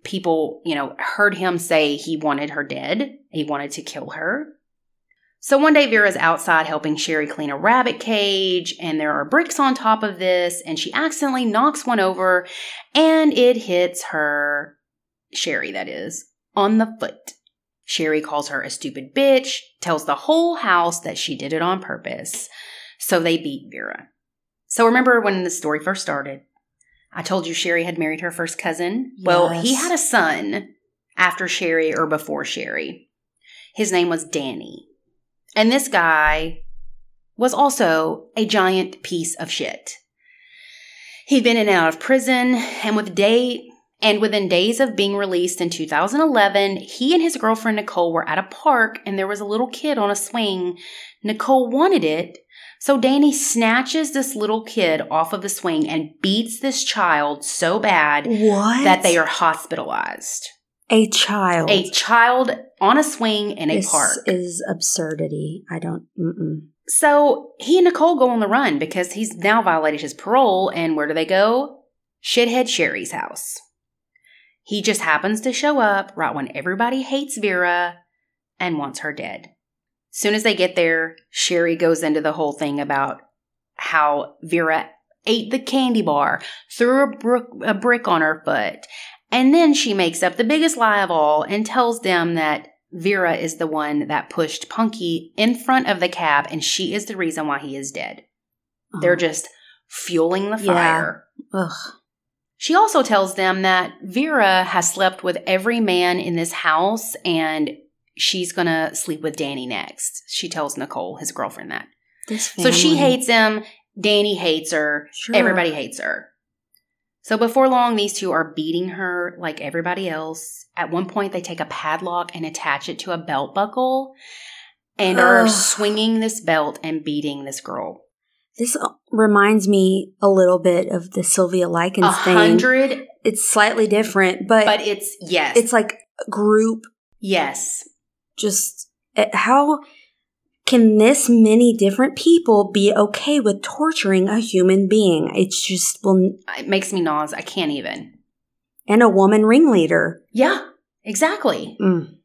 people, you know, heard him say he wanted her dead. He wanted to kill her. So one day Vera's outside helping Sherry clean a rabbit cage, and there are bricks on top of this, and she accidentally knocks one over, and it hits her, Sherry that is, on the foot. Sherry calls her a stupid bitch, tells the whole house that she did it on purpose. So they beat Vera. So remember when the story first started, I told you Sherry had married her first cousin? Yes. Well, he had a son after Sherry or before Sherry. His name was Danny. And this guy was also a giant piece of shit. He'd been in and out of prison, and with day and within days of being released in two thousand eleven, he and his girlfriend Nicole were at a park, and there was a little kid on a swing. Nicole wanted it, so Danny snatches this little kid off of the swing and beats this child so bad what? that they are hospitalized. A child. A child on a swing in a this park. This is absurdity. I don't, mm-mm. So he and Nicole go on the run because he's now violated his parole. And where do they go? Shithead Sherry's house. He just happens to show up right when everybody hates Vera and wants her dead. As soon as they get there, Sherry goes into the whole thing about how Vera ate the candy bar, threw a, bro- a brick on her foot. And then she makes up the biggest lie of all and tells them that Vera is the one that pushed Punky in front of the cab and she is the reason why he is dead. Oh. They're just fueling the fire. Yeah. Ugh. She also tells them that Vera has slept with every man in this house and she's going to sleep with Danny next. She tells Nicole, his girlfriend, that. This family. So she hates him. Danny hates her. Sure. Everybody hates her. So before long, these two are beating her like everybody else. At one point, they take a padlock and attach it to a belt buckle and Ugh. are swinging this belt and beating this girl. This reminds me a little bit of the Sylvia Likens a thing. hundred. It's slightly different, but but it's yes, it's like a group. Yes, just how can this many different people be okay with torturing a human being? It's just well, it makes me nauseous. I can't even. And a woman ringleader. Yeah, exactly. Mm.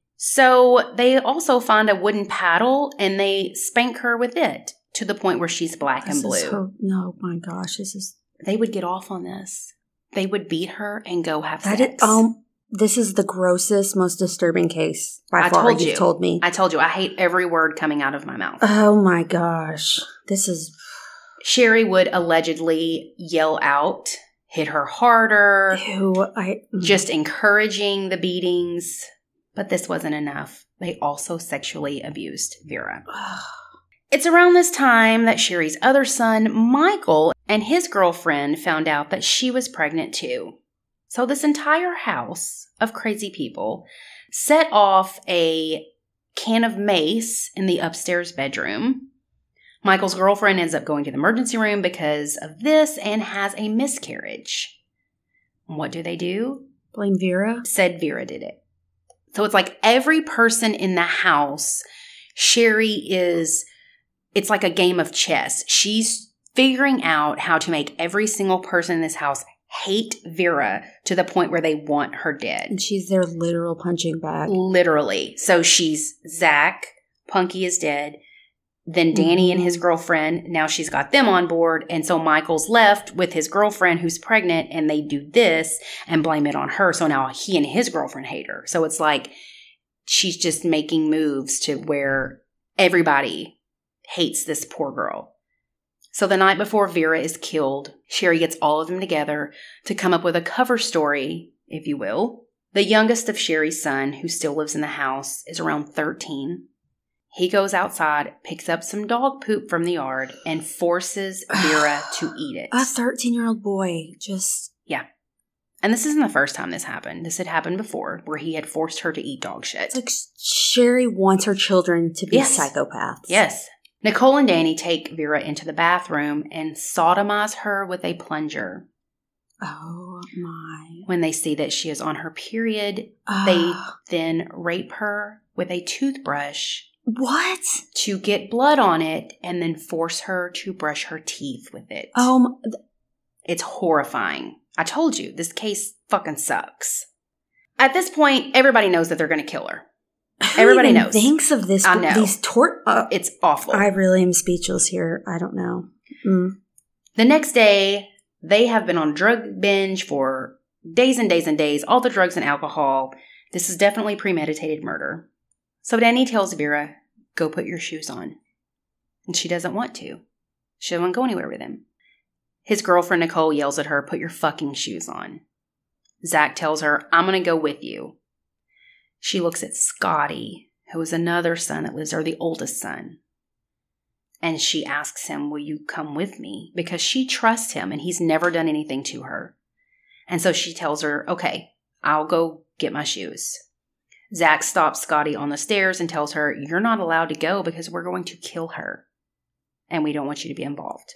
So they also find a wooden paddle and they spank her with it. To the point where she's black this and blue. Is her, no, my gosh, this is. They would get off on this. They would beat her and go have that sex. Is, um, this is the grossest, most disturbing case by I far. Told You've you. told me. I told you. I hate every word coming out of my mouth. Oh my gosh, this is. Sherry would allegedly yell out, hit her harder. Ew, I just encouraging the beatings. But this wasn't enough. They also sexually abused Vera. It's around this time that Sherry's other son, Michael, and his girlfriend found out that she was pregnant too. So this entire house of crazy people set off a can of mace in the upstairs bedroom. Michael's girlfriend ends up going to the emergency room because of this and has a miscarriage. What do they do? Blame Vera? Said Vera did it. So it's like every person in the house, Sherry is... It's like a game of chess. She's figuring out how to make every single person in this house hate Vera to the point where they want her dead. And she's their literal punching bag. Literally. So she's Zach, Punky is dead, then Danny mm-hmm. and his girlfriend, now she's got them on board, and so Michael's left with his girlfriend who's pregnant, and they do this and blame it on her. So now he and his girlfriend hate her. So it's like she's just making moves to where everybody hates this poor girl. So the night before Vera is killed, Sherry gets all of them together to come up with a cover story, if you will. The youngest of Sherry's son, who still lives in the house, is around thirteen. He goes outside, picks up some dog poop from the yard, and forces Vera to eat it. A thirteen-year-old boy, just... Yeah. And this isn't the first time this happened. This had happened before, where he had forced her to eat dog shit. It's like Sherry wants her children to be yes. psychopaths. Yes. Nicole and Danny take Vera into the bathroom and sodomize her with a plunger. Oh, my. When they see that she is on her period, oh. they then rape her with a toothbrush. What? To get blood on it and then force her to brush her teeth with it. Um, It's horrifying. I told you, this case fucking sucks. At this point, everybody knows that they're going to kill her. Who Everybody even knows. thinks of this. I know. These tor- uh, It's awful. I really am speechless here. I don't know. Mm. The next day, they have been on drug binge for days and days and days. All the drugs and alcohol. This is definitely premeditated murder. So Danny tells Vera, go put your shoes on. And she doesn't want to. She doesn't want to go anywhere with him. His girlfriend Nicole yells at her, put your fucking shoes on. Zach tells her, I'm going to go with you. She looks at Scotty, who is another son that lives there, the oldest son. And she asks him, will you come with me? Because she trusts him and he's never done anything to her. And so she tells her, okay, I'll go get my shoes. Zach stops Scotty on the stairs and tells her, you're not allowed to go because we're going to kill her. And we don't want you to be involved.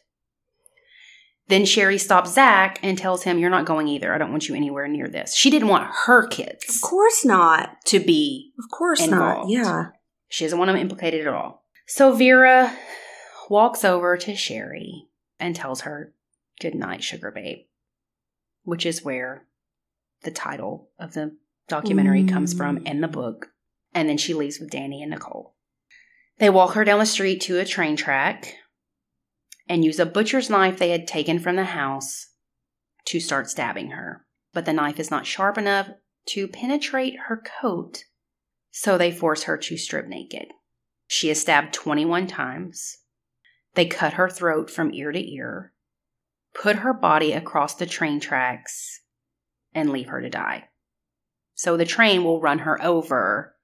Then Sherry stops Zach and tells him, you're not going either. I don't want you anywhere near this. She didn't want her kids. Of course not. To be Of course involved. not. Yeah. She doesn't want them implicated at all. So Vera walks over to Sherry and tells her, good night, sugar babe. Which is where the title of the documentary mm. comes from in the book. And then she leaves with Danny and Nicole. They walk her down the street to a train track and use a butcher's knife they had taken from the house to start stabbing her. But the knife is not sharp enough to penetrate her coat, so they force her to strip naked. She is stabbed twenty-one times. They cut her throat from ear to ear, put her body across the train tracks, and leave her to die. So the train will run her over,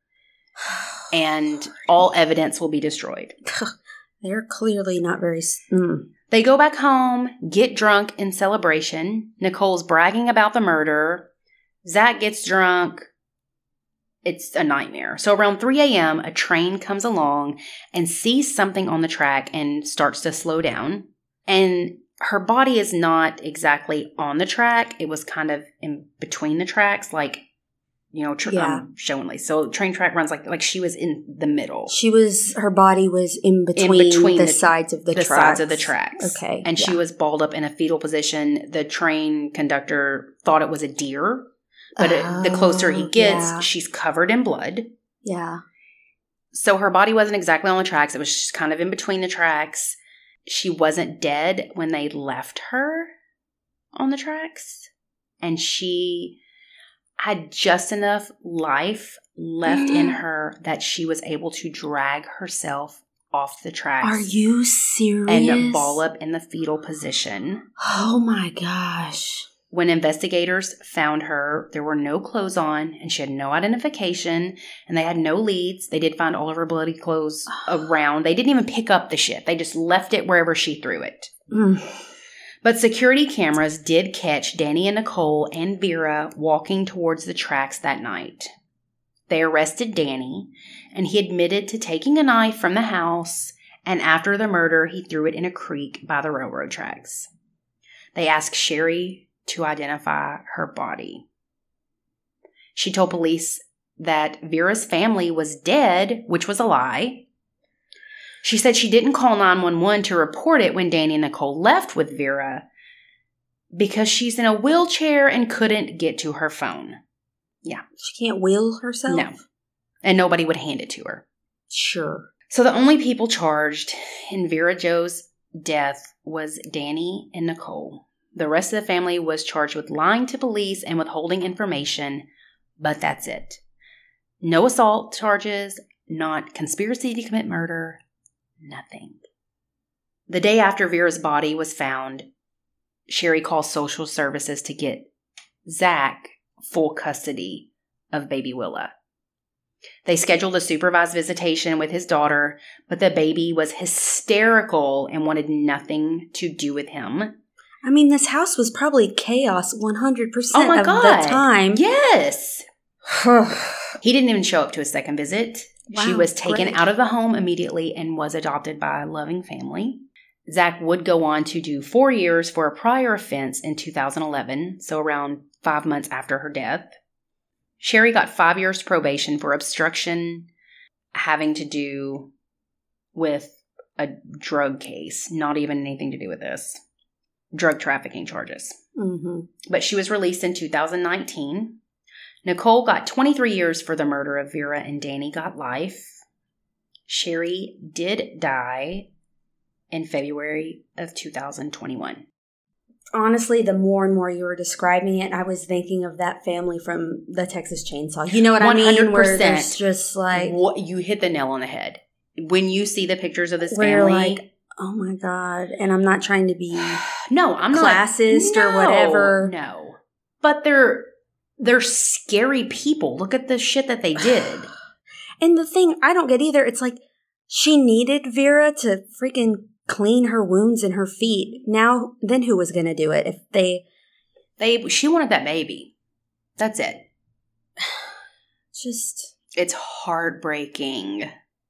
and all evidence will be destroyed. They're clearly not very... Mm. They go back home, get drunk in celebration. Nicole's bragging about the murder. Zach gets drunk. It's a nightmare. So around three a.m., a train comes along and sees something on the track and starts to slow down. And her body is not exactly on the track. It was kind of in between the tracks, like, you know, tr- yeah. um, showingly. So train track runs like like she was in the middle. She was, her body was in between, in between the, the sides of the, the tracks. sides of the tracks. Okay. And yeah. she was balled up in a fetal position. The train conductor thought it was a deer. But oh, it, the closer he gets, yeah. she's covered in blood. Yeah. So her body wasn't exactly on the tracks. It was just kind of in between the tracks. She wasn't dead when they left her on the tracks. And she had just enough life left in her that she was able to drag herself off the tracks. Are you serious? And ball up in the fetal position. Oh my gosh. When investigators found her, there were no clothes on and she had no identification and they had no leads. They did find all of her bloody clothes around. They didn't even pick up the shit. They just left it wherever she threw it. Mm. But security cameras did catch Danny and Nicole and Vera walking towards the tracks that night. They arrested Danny and he admitted to taking a knife from the house, and after the murder, he threw it in a creek by the railroad tracks. They asked Sherry to identify her body. She told police that Vera's family was dead, which was a lie. She said she didn't call nine one one to report it when Danny and Nicole left with Vera because she's in a wheelchair and couldn't get to her phone. Yeah. She can't wheel herself? No. And nobody would hand it to her. Sure. So the only people charged in Vera Jo's death was Danny and Nicole. The rest of the family was charged with lying to police and withholding information, but that's it. No assault charges, not conspiracy to commit murder, nothing. The day after Vera's body was found, Sherry called social services to get Zach full custody of baby Willa. They scheduled a supervised visitation with his daughter, but the baby was hysterical and wanted nothing to do with him. I mean, this house was probably chaos one hundred percent oh my of God. the time. Yes. He didn't even show up to a second visit. Wow, she was taken great. out of the home immediately and was adopted by a loving family. Zach would go on to do four years for a prior offense in two thousand eleven, so around five months after her death. Sherry got five years probation for obstruction having to do with a drug case, not even anything to do with this. Drug trafficking charges. Mm-hmm. But she was released in two thousand nineteen. Nicole got twenty-three years for the murder of Vera, and Danny got life. Sherry did die in February of two thousand twenty-one. Honestly, the more and more you were describing it, I was thinking of that family from the Texas Chainsaw. You know what one hundred percent. I mean? Where there's just like... What, you hit the nail on the head. When you see the pictures of this where family... like, oh my God. And I'm not trying to be no, I'm classist not, or no, whatever. No. But they're, they're scary people. Look at the shit that they did. And the thing I don't get either, it's like she needed Vera to freaking clean her wounds in her feet. Now, then who was going to do it if they... They, she wanted that baby. That's it. Just... It's heartbreaking.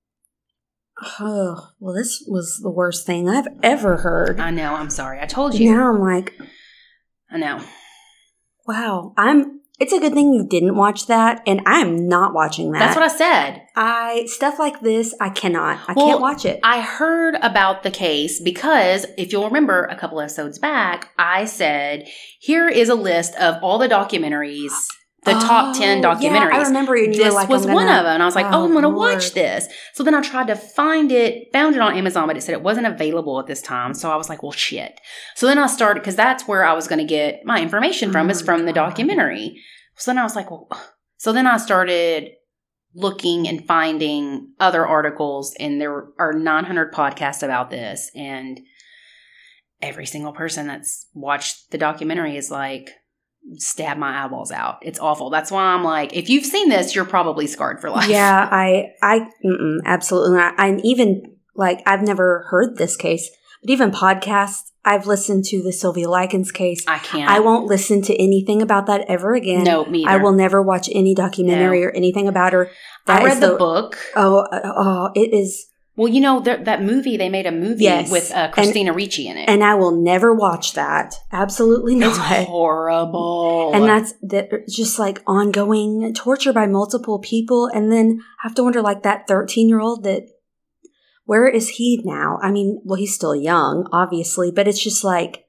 Oh, well, this was the worst thing I've ever heard. I know. I'm sorry. I told you. Now I'm like... I know. Wow. I'm... It's a good thing you didn't watch that, and I'm not watching that. That's what I said. I stuff like this, I cannot. I well, can't watch it. I heard about the case because, if you'll remember a couple episodes back, I said, here is a list of all the documentaries, the oh, top ten documentaries. Yeah, I remember you. And you this were like, was gonna, one of them. And I was like, oh, oh I'm going to watch Lord. this. So then I tried to find it, found it on Amazon, but it said it wasn't available at this time. So I was like, well, shit. So then I started, because that's where I was going to get my information from, oh is from God. the documentary. So then I was like, well, so then I started looking and finding other articles, and there are nine hundred podcasts about this. And every single person that's watched the documentary is like, stab my eyeballs out. It's awful. That's why I'm like, if you've seen this, you're probably scarred for life. Yeah, I, I, mm-mm, absolutely not. And even like, I've never heard this case, but even podcasts, I've listened to the Sylvia Likens case. I can't. I won't listen to anything about that ever again. No, me either. I will never watch any documentary no. or anything about her. That I read the, the book. Oh, oh, it is. Well, you know, th- that movie, they made a movie yes. with uh, Christina and, Ricci in it. And I will never watch that. Absolutely not. It's horrible. And that's that, just like ongoing torture by multiple people. And then I have to wonder, like that thirteen-year-old that, where is he now? I mean, well, he's still young, obviously, but it's just like,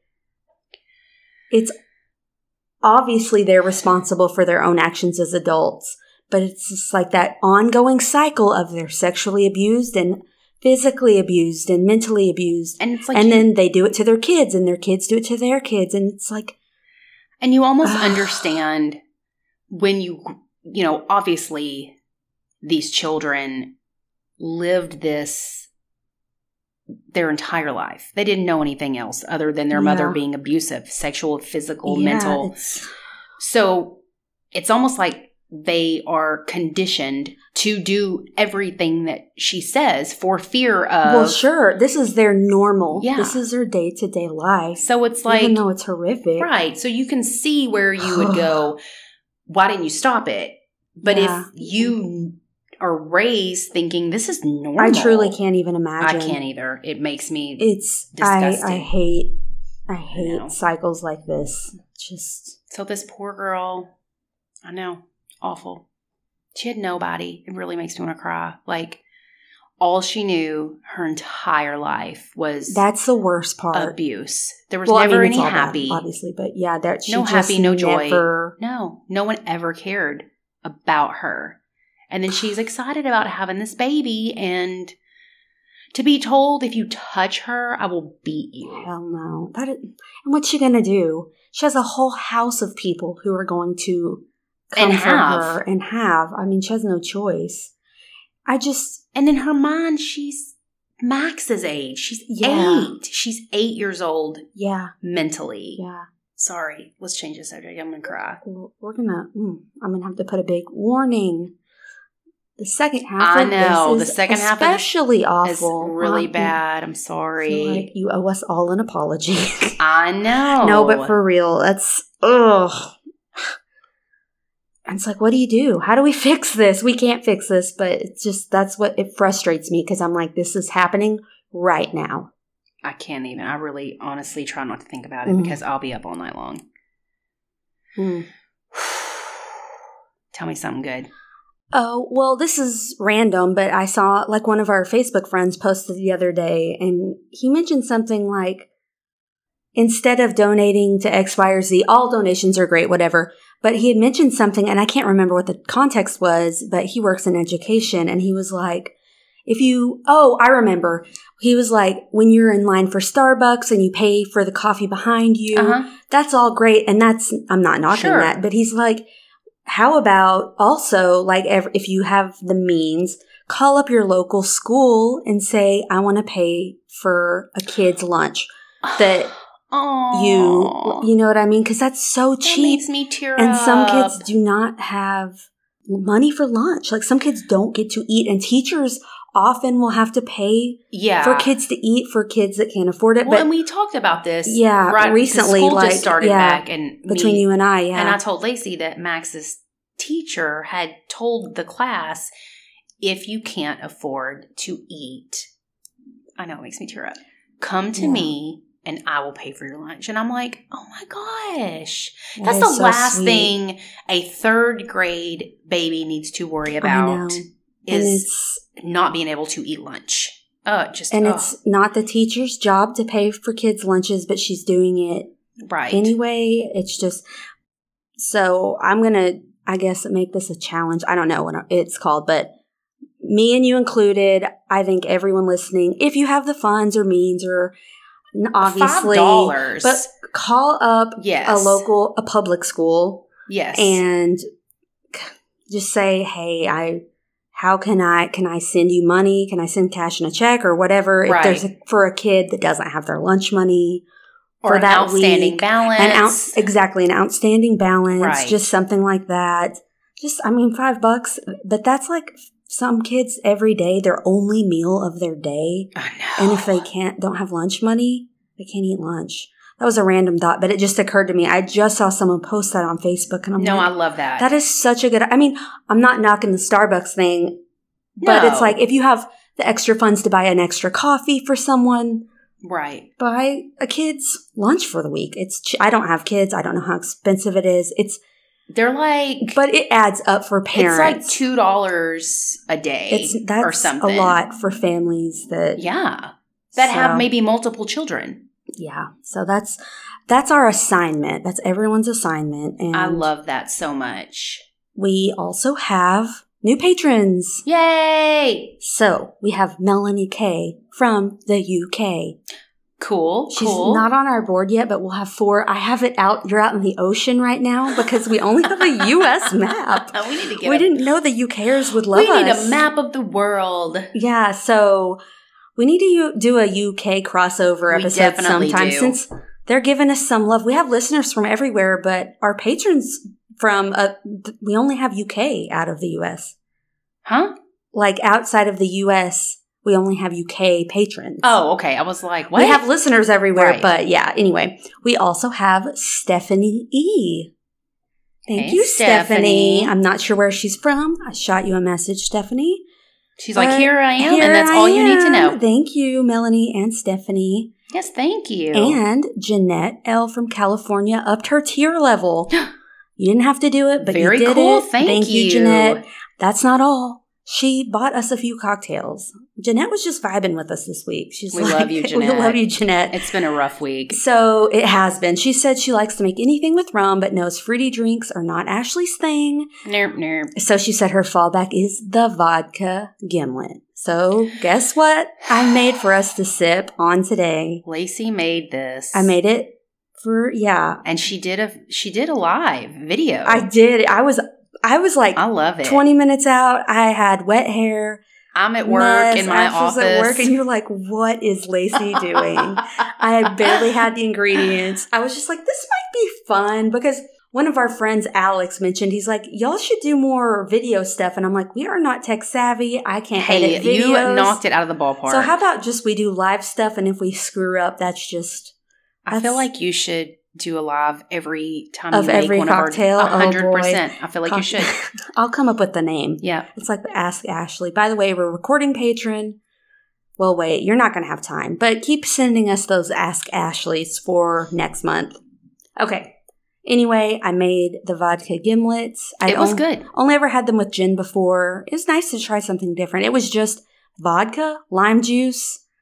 it's obviously they're responsible for their own actions as adults, but it's just like that ongoing cycle of they're sexually abused and physically abused and mentally abused. And it's like, and you, then they do it to their kids and their kids do it to their kids. And it's like, and you almost understand when you, you know, obviously these children lived this their entire life. They didn't know anything else other than their yeah. mother being abusive, sexual, physical, yeah, mental. It's... So it's almost like they are conditioned to do everything that she says for fear of... Well, sure. This is their normal. Yeah. This is their day-to-day life. So it's like... Even though it's horrific. Right. So you can see where you would go, why didn't you stop it? But yeah. if you... are raised thinking this is normal. I truly can't even imagine. I can't either. It makes me it's disgusting. I, I hate I hate I cycles like this. Just so this poor girl, I know, awful. She had nobody. It really makes me want to cry. Like all she knew her entire life was that's the worst part. Abuse. There was well, never I mean, any happy, bad, obviously, but yeah, that she no just happy, no never... joy. No, no one ever cared about her. And then she's excited about having this baby and to be told, if you touch her, I will beat you. Hell no. That is, and what's she going to do? She has a whole house of people who are going to come and for have. her and have. I mean, she has no choice. I just... And in her mind, she's Max's age. She's yeah. eight. She's eight years old. Yeah. Mentally. Yeah. Sorry. Let's change the subject. I'm going to cry. We're going to... Mm, I'm going to have to put a big warning. The second half I of know. this is the second especially half is awful. really um, bad. I'm sorry. Like you owe us all an apology. I know. No, but for real, that's ugh. And it's like, what do you do? How do we fix this? We can't fix this, but it's just that's what it frustrates me because I'm like, this is happening right now. I can't even. I really, honestly, try not to think about it mm. because I'll be up all night long. Mm. Tell me something good. Oh, well, this is random, but I saw like one of our Facebook friends posted the other day and he mentioned something like, instead of donating to X, Y, or Z, all donations are great, whatever, But he had mentioned something, and I can't remember what the context was, but he works in education, and he was like, if you, oh, I remember. He was like, when you're in line for Starbucks and you pay for the coffee behind you, Uh-huh. that's all great. And that's, I'm not knocking Sure. that, but he's like, how about also, like, if you have the means, call up your local school and say, I want to pay for a kid's lunch that Aww. you, you know what I mean? Because that's so That cheap. makes me tear And up. some kids do not have money for lunch. Like, some kids don't get to eat, and teachers often will have to pay yeah. for kids to eat for kids that can't afford it. Well, but and we talked about this. yeah, right, recently, the school like, just started yeah, back, and between me, you and I, yeah. And I told Lacey that Max's teacher had told the class, if you can't afford to eat, I know it makes me tear up, come to Yeah. me and I will pay for your lunch. And I'm like, oh my gosh. That That's is the so last sweet. thing a third grade baby needs to worry I about know. is And it's not being able to eat lunch. Uh, just and oh, it's not the teacher's job to pay for kids' lunches, but she's doing it right. anyway. It's just so I'm gonna, I guess, make this a challenge. I don't know what it's called, but me and you included. I think everyone listening, if you have the funds or means, or obviously, five dollars. but call up Yes. a local, a public school, Yes. and just say, "Hey, I." How can I, can I send you money? Can I send cash in a check or whatever? Right. If there's a, for a kid that doesn't have their lunch money or for an that outstanding week, balance. an out, exactly, an outstanding balance, Right. just something like that. Just, I mean, five bucks, but that's like some kids every day, their only meal of their day. I know. And if they can't, don't have lunch money, they can't eat lunch. That was a random thought, but it just occurred to me. I just saw someone post that on Facebook, and I'm No, I like, love that. that is such a good, I mean, I'm not knocking the Starbucks thing, but No. it's like, if you have the extra funds to buy an extra coffee for someone, right. buy a kid's lunch for the week. It's, ch- I don't have kids. I don't know how expensive it is. It's, They're like, but it adds up for parents. it's like two dollars a day It's, that's or something. a lot for families that, Yeah. That So- have maybe multiple children. yeah. So that's, that's our assignment. That's everyone's assignment. And I love that so much. we also have new patrons. Yay! So we have Melanie K from the U K. Cool. She's cool. not on our board yet, but we'll have four. I have it out. You're out in the ocean right now because we only have a U S map. we need to get We a, didn't know the UKers would love We need us. a map of the world. Yeah, so we need to u- do a U K crossover We episode definitely sometime do. since they're giving us some love. We have listeners from everywhere, but our patrons from, uh, th- we only have U K out of the U S. Huh? Like outside of the U S, we only have U K patrons. Oh, okay. I was like, what? We have listeners everywhere, Right. but yeah, anyway. We also have Stephanie E. Thank Hey, you, Stephanie. Stephanie. I'm not sure where she's from. I shot you a message, Stephanie. She's like, But here I am, here and that's I all you need to am. know. Thank you, Melanie and Stephanie. Yes, thank you. And Jeanette L. from California upped her tier level. You didn't have to do it, but Very you did cool. it. Thank you, you. Jeanette. That's not all. She bought us a few cocktails. Jeanette was just vibing with us this week. She's We like, love you, We Jeanette. love you, Jeanette. It's been a rough week. So it has been. She said she likes to make anything with rum, but knows fruity drinks are not Ashley's thing. Nerp, nerp. So she said her fallback is the vodka gimlet. So guess what I made for us to sip on today? Lacey made this. I made it for, yeah. and she did a she did a live video. I did. I was, I was like I love it. twenty minutes out. I had wet hair. I'm at work mess. in my Ash was office. at work, and you're like, what is Lacey doing? I had barely had the ingredients. I was just like, this might be fun because one of our friends, Alex, mentioned, he's like, y'all should do more video stuff. And I'm like, we are not tech savvy. I can't Hey, edit videos. you knocked it out of the ballpark. So how about just we do live stuff, and if we screw up, that's just I feel that's- like you should do a live every time Of you make every one cocktail? of our Oh, hundred boy. percent. I feel like you should. I'll come up with the name. Yeah. It's like the Ask Ashley. By the way, we're recording Patron. Well, wait, you're not going to have time, but keep sending us those Ask Ashleys for next month. Okay. Anyway, I made the vodka gimlets. I It was on- good. Only ever had them with gin before. It was nice to try something different. It was just vodka, lime juice,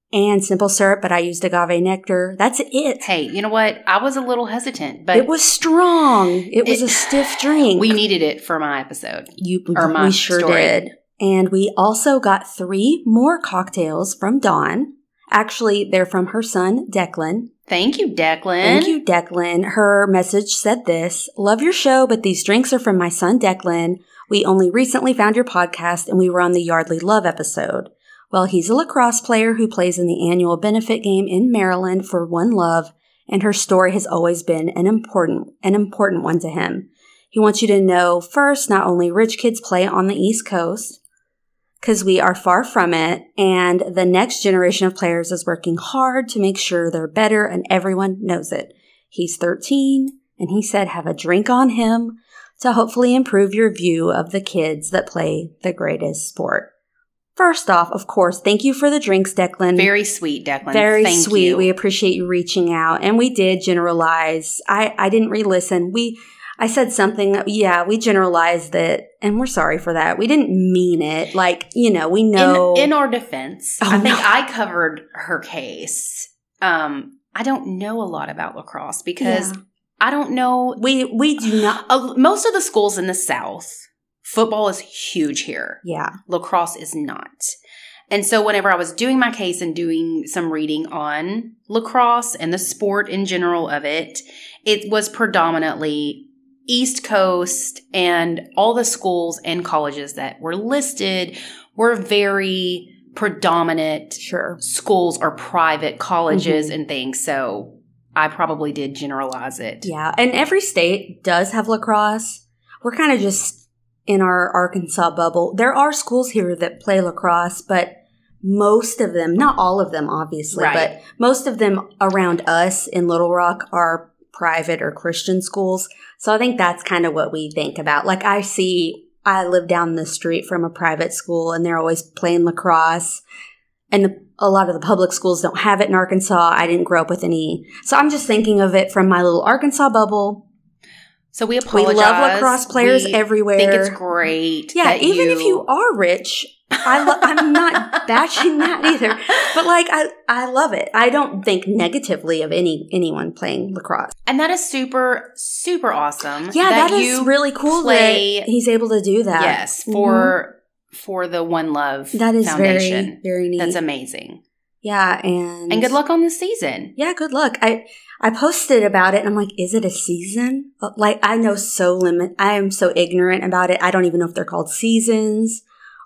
and simple syrup, but I used agave nectar. That's it. Hey, you know what? I was a little hesitant, but it was strong. It was it, a stiff drink. We needed it for my episode. You, or my we sure story. did. And we also got three more cocktails from Dawn. Actually, they're from her son, Declan. Thank you, Declan. Thank you, Declan. Her message said this: love your show, but these drinks are from my son, Declan. We only recently found your podcast, and we were on the Yardley Love episode. Well, he's a lacrosse player who plays in the annual benefit game in Maryland for One Love, and her story has always been an important, an important one to him. He wants you to know, first, not only rich kids play on the East Coast, because we are far from it, and the next generation of players is working hard to make sure they're better, and everyone knows it. He's thirteen, and he said have a drink on him to hopefully improve your view of the kids that play the greatest sport. First off, of course, thank you for the drinks, Declan. Very sweet, Declan. Very Thank sweet. You. We appreciate you reaching out, and we did generalize. I, I didn't re-listen. We... I said something that, yeah, we generalized it, and we're sorry for that. We didn't mean it. Like, you know, we know. In, in our defense, Oh, I think no. I covered her case. Um, I don't know a lot about lacrosse because Yeah. I don't know. We we do not. Uh, most of the schools in the South, football is huge here. Yeah. Lacrosse is not. And so whenever I was doing my case and doing some reading on lacrosse and the sport in general of it, it was predominantly East Coast, and all the schools and colleges that were listed were very predominant Sure. schools or private colleges Mhm. and things. So I probably did generalize it. Yeah. And every state does have lacrosse. We're kind of just in our Arkansas bubble. There are schools here that play lacrosse, but most of them, not all of them, obviously, Right. but most of them around us in Little Rock are private or Christian schools. So I think that's kind of what we think about. Like I see, I live down the street from a private school and they're always playing lacrosse. And the, a lot of the public schools don't have it in Arkansas. I didn't grow up with any. So I'm just thinking of it from my little Arkansas bubble. So we We apologize. love lacrosse players we everywhere. think it's great. Yeah, that even you, if you are rich, I lo- I'm not bashing that either. But like, I, I love it. I don't think negatively of any anyone playing lacrosse. And that is super, super awesome. Yeah, that that is you really cool play, that he's able to do that. Yes, for for the One Love That is Foundation. very, very neat. That's amazing. Yeah, and And good luck on this season. Yeah, good luck. I I posted about it and I'm like, is it a season? Like, I know so limit. I am so ignorant about it. I don't even know if they're called seasons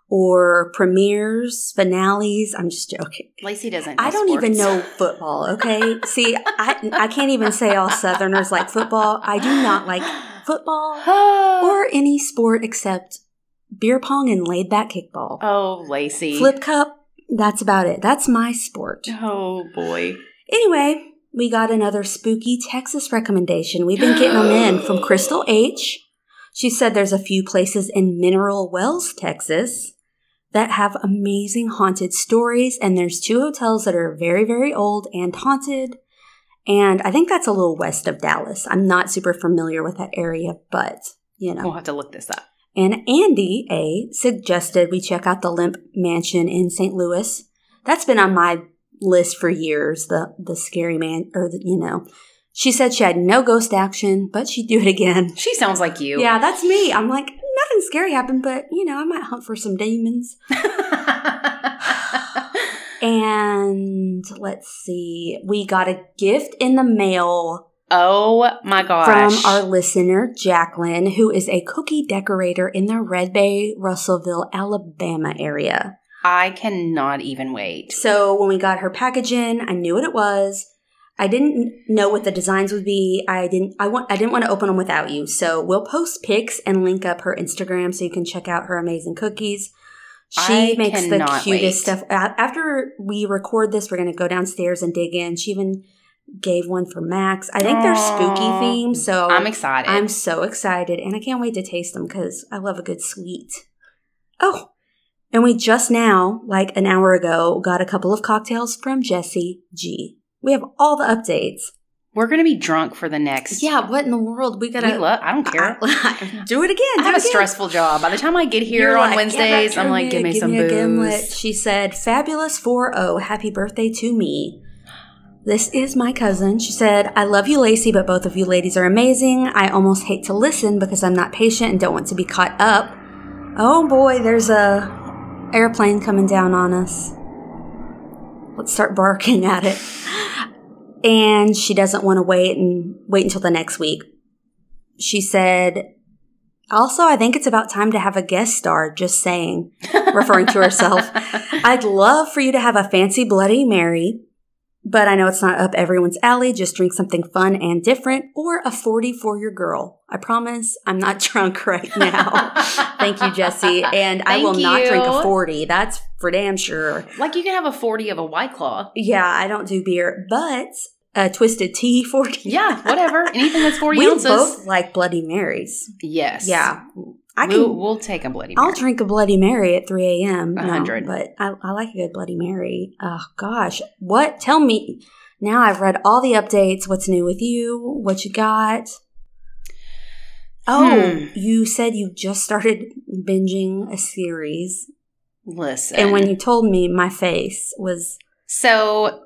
or premieres, finales. I'm just joking. Lacey doesn't know I don't sports. even know football, okay? See, I I can't even say all Southerners like football. I do not like football or any sport except beer pong and laid back kickball. Oh, Lacey. Flip cup, that's about it. That's my sport. Oh, boy. Anyway, we got another spooky Texas recommendation. We've been getting them in from Crystal H. She said there's a few places in Mineral Wells, Texas that have amazing haunted stories, and there's two hotels that are very, very old and haunted. And I think that's a little west of Dallas. I'm not super familiar with that area, but, you know. We'll have to look this up. And Andy A. suggested we check out the Limp Mansion in Saint Louis. That's been on my list for years, the the scary man, or the, you know. She said she had no ghost action, but she'd do it again. She sounds like you. Yeah, that's me. I'm like, nothing scary happened, but, you know, I might hunt for some demons. And let's see. We got a gift in the mail Oh, my gosh. from our listener, Jacqueline, who is a cookie decorator in the Red Bay, Russellville, Alabama area. I cannot even wait. So when we got her package in, I knew what it was. I didn't know what the designs would be. I didn't I want I didn't want to open them without you. So we'll post pics and link up her Instagram so you can check out her amazing cookies. She I makes the cannot cutest wait. stuff. A- After we record this, we're going to go downstairs and dig in. She even gave one for Max. I think they're spooky Aw. themed, so I'm excited. I'm so excited, and I can't wait to taste them because I love a good sweet. Oh, and we just now, like an hour ago, got a couple of cocktails from Jessie G. We have all the updates. We're going to be drunk for the next. Yeah, what in the world? We gotta. We love, I don't care. I, do it again. I do have it a again. stressful job. By the time I get here You're on like, Wednesdays, yeah, I'm like, give me give some me a booze. gimlet. She said, "Fabulous four oh, happy birthday to me. This is my cousin." She said, "I love you, Lacey, but both of you ladies are amazing. I almost hate to listen because I'm not patient and don't want to be caught up." Oh boy, there's a airplane coming down on us. Let's start barking at it. And she doesn't want to wait and wait until the next week. She said, "Also, I think it's about time to have a guest star, just saying," referring to herself. "I'd love for you to have a fancy Bloody Mary, but I know it's not up everyone's alley. Just drink something fun and different, or a forty for your girl. I promise I'm not drunk right now." Thank you, Jesse. And I will not drink a forty. That's for damn sure. Like you can have a forty of a White Claw. Yeah, I don't do beer, but a Twisted Tea forty. Yeah, whatever. Anything that's forty we ounces. We both like Bloody Marys. Yes. Yeah. I can, we'll, we'll take a Bloody Mary. I'll drink a Bloody Mary at three a.m. A hundred. No, but I, I like a good Bloody Mary. Oh, gosh. What? Tell me. Now I've read all the updates. What's new with you? What you got? Oh, hmm. You said you just started binging a series. Listen. And when you told me, my face was... So,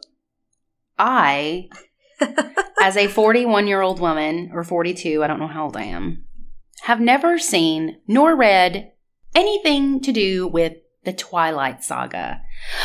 I, as a forty-one-year-old woman, or forty-two, I don't know how old I am, have never seen nor read anything to do with the Twilight Saga.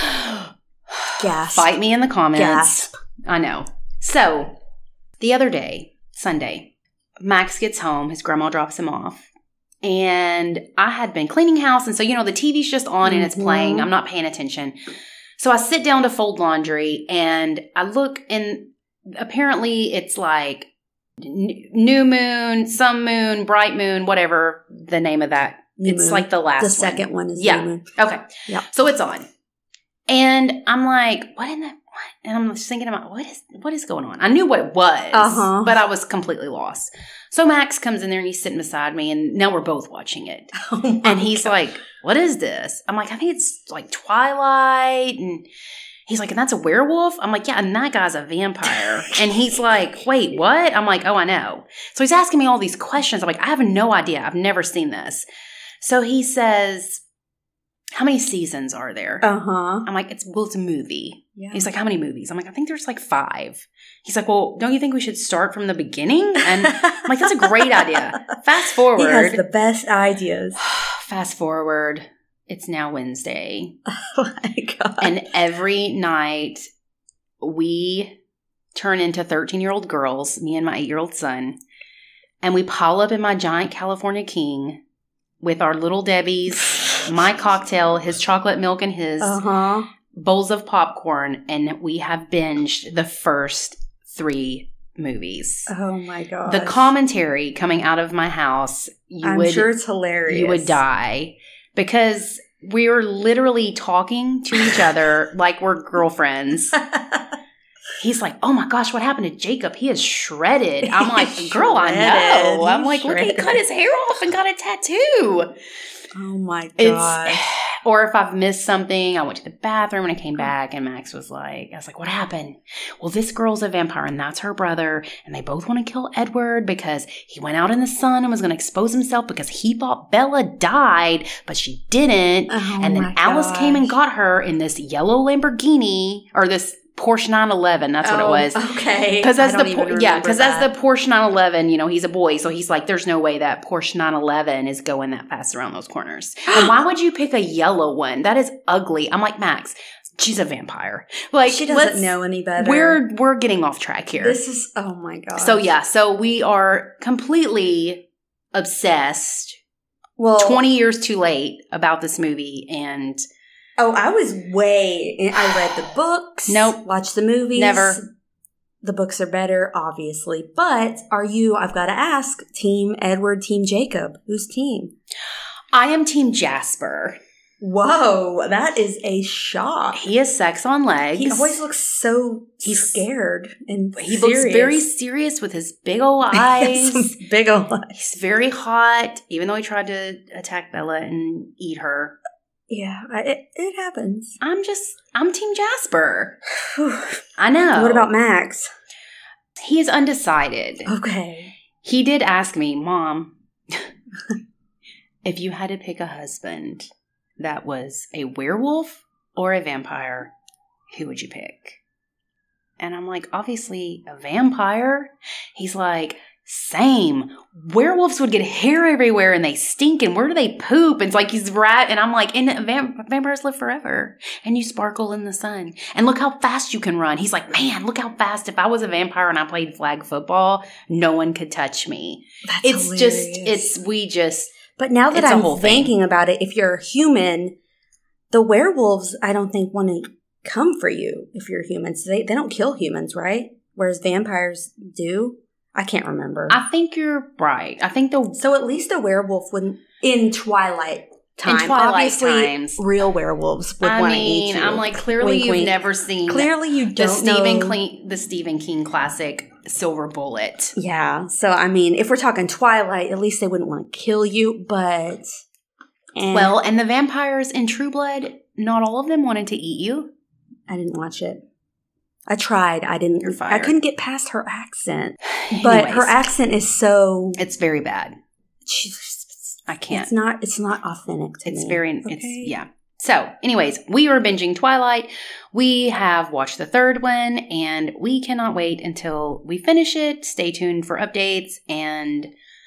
Gasp. Fight me in the comments. Gasp. I know. So, the other day, Sunday, Max gets home. His grandma drops him off. And I had been cleaning house. And so, you know, the T V's just on mm-hmm. and it's playing. I'm not paying attention. So I sit down to fold laundry and I look and apparently it's like new moon, some moon, bright moon, whatever the name of that. New it's moon. Like the last The one. second one is yeah. new moon. Okay. Yeah. So it's on. And I'm like, what in the, what? And I'm just thinking about, what is, what is going on? I knew what it was, uh-huh. but I was completely lost. So Max comes in there and he's sitting beside me and now we're both watching it. Oh and he's God. like, what is this? I'm like, I think it's like Twilight. And he's like, and that's a werewolf? I'm like, yeah, and that guy's a vampire. And he's like, wait, what? I'm like, oh, I know. So he's asking me all these questions. I'm like, I have no idea. I've never seen this. So he says, how many seasons are there? Uh-huh. I'm like, it's well, it's a movie. Yeah. He's like, how many movies? I'm like, I think there's like five. He's like, well, don't you think we should start from the beginning? And I'm like, that's a great idea. Fast forward. He has the best ideas. Fast forward. It's now Wednesday. Oh my God. And every night we turn into thirteen-year-old girls, me and my eight-year-old son, and we pile up in my giant California King with our little Debbie's, my cocktail, his chocolate milk and his, uh-huh. bowls of popcorn, and we have binged the first three movies. Oh my God. The commentary coming out of my house, you I'm would, sure it's hilarious. You would die because we were literally talking to each other like we're girlfriends. He's like, oh my gosh, what happened to Jacob? He is shredded. I'm like, girl, I know. I'm like, look, he cut his hair off and got a tattoo. Oh my gosh. It's, or if I've missed something, I went to the bathroom and I came back and Max was like, I was like, what happened? Well, this girl's a vampire and that's her brother. And they both want to kill Edward because he went out in the sun and was going to expose himself because he thought Bella died, but she didn't. Oh and then Alice gosh. came and got her in this yellow Lamborghini or this Porsche nine eleven. That's oh, what it was. Okay. Because as I the don't yeah, because as that. the Porsche nine eleven, you know, he's a boy, so he's like, there's no way that Porsche nine eleven is going that fast around those corners. And why would you pick a yellow one? That is ugly. I'm like, Max, she's a vampire. Like she doesn't know any better. We're we're getting off track here. This is oh my god. So yeah, so we are completely obsessed. Well, twenty years too late about this movie and. Oh, I was way. I read the books. Nope. Watched the movies. Never. The books are better, obviously. But are you, I've got to ask, Team Edward, Team Jacob? Whose team? I am Team Jasper. Whoa, that is a shock. He has sex on legs. He always looks so He's scared and He serious. looks very serious with his big old eyes. Some big old eyes. He's very hot, even though he tried to attack Bella and eat her. Yeah, I, it, it happens. I'm just, I'm Team Jasper. I know. What about Max? He is undecided. Okay. He did ask me, Mom, if you had to pick a husband that was a werewolf or a vampire, who would you pick? And I'm like, obviously a vampire. He's like, same. Werewolves would get hair everywhere and they stink. And where do they poop? And it's like he's right. And I'm like, and vamp- vampires live forever. And you sparkle in the sun. And look how fast you can run. He's like, man, look how fast. If I was a vampire and I played flag football, no one could touch me. That's it's hilarious. just, it's, we just. But now that it's a I'm whole thing. thinking about it, if you're a human, the werewolves, I don't think want to come for you if you're humans. They they don't kill humans, right? Whereas vampires do. I can't remember. I think you're right. I think the so at least a werewolf would in Twilight time. In Twilight obviously, times. real werewolves would I want to eat mean, you. I'm like, clearly Wink, you've wink. never seen Clearly you the don't Stephen know. King, the Stephen King classic Silver Bullet. Yeah. So I mean, if we're talking Twilight, at least they wouldn't want to kill you. But eh, Well, and the vampires in True Blood, not all of them wanted to eat you. I didn't watch it. I tried. I didn't. You're I fired. couldn't get past her accent. But Anyways, her accent is so. it's very bad. She's, I can't. It's not. It's not authentic to It's me. very, Okay. it's, yeah. So, anyways, we were binging Twilight. We have watched the third one, and we cannot wait until we finish it. Stay tuned for updates, and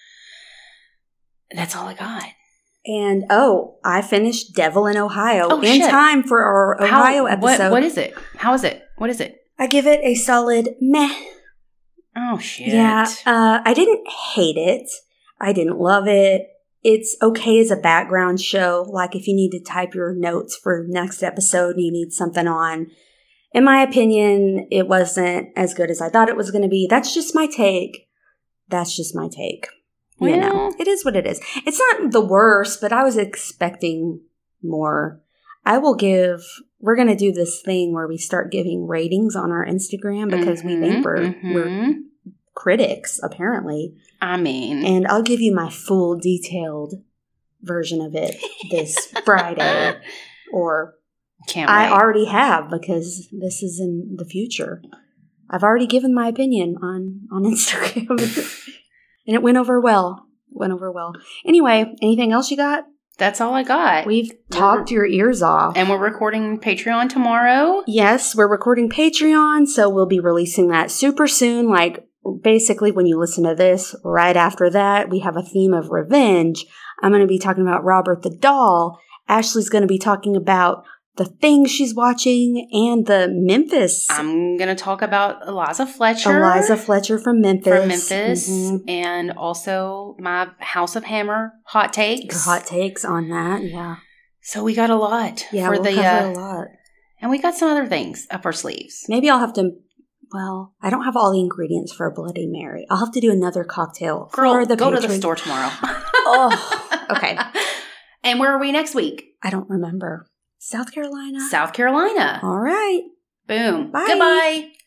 that's all I got. And oh, I finished Devil in Ohio Oh, in shit. time for our Ohio How, episode. What, what is it? How is it? What is it? I give it a solid meh. Oh, shit. Yeah, uh, I didn't hate it. I didn't love it. It's okay as a background show. Like if you need to type your notes for next episode and you need something on. In my opinion, it wasn't as good as I thought it was going to be. That's just my take. That's just my take. You Well- know, it is what it is. It's not the worst, but I was expecting more. I will give, we're going to do this thing where we start giving ratings on our Instagram because we think we're, Mhm, we're mhm. critics, apparently. I mean, And I'll give you my full detailed version of it this Friday. Or can't I wait. already have because this is in the future. I've already given my opinion on, on Instagram. And it went over well. Went over well. Anyway, anything else you got? That's all I got. We've talked your ears off. and we're recording Patreon tomorrow. Yes, we're recording Patreon, so we'll be releasing that super soon. Like, basically, when you listen to this, right after that, we have a theme of revenge. I'm going to be talking about Robert the Doll. Ashley's going to be talking about the things she's watching and the Memphis. I'm going to talk about Eliza Fletcher. Eliza Fletcher from Memphis. From Memphis. Mhm. And also my House of Hammer hot takes. Your hot takes on that, yeah. So we got a lot. Yeah, for we'll the, cover uh, a lot. And we got some other things up our sleeves. Maybe I'll have to, well, I don't have all the ingredients for a Bloody Mary. I'll have to do another cocktail Girl, for the go to the patron- store tomorrow. Oh, okay. And where are we next week? I don't remember. South Carolina? South Carolina. All right. Boom. Bye. Goodbye.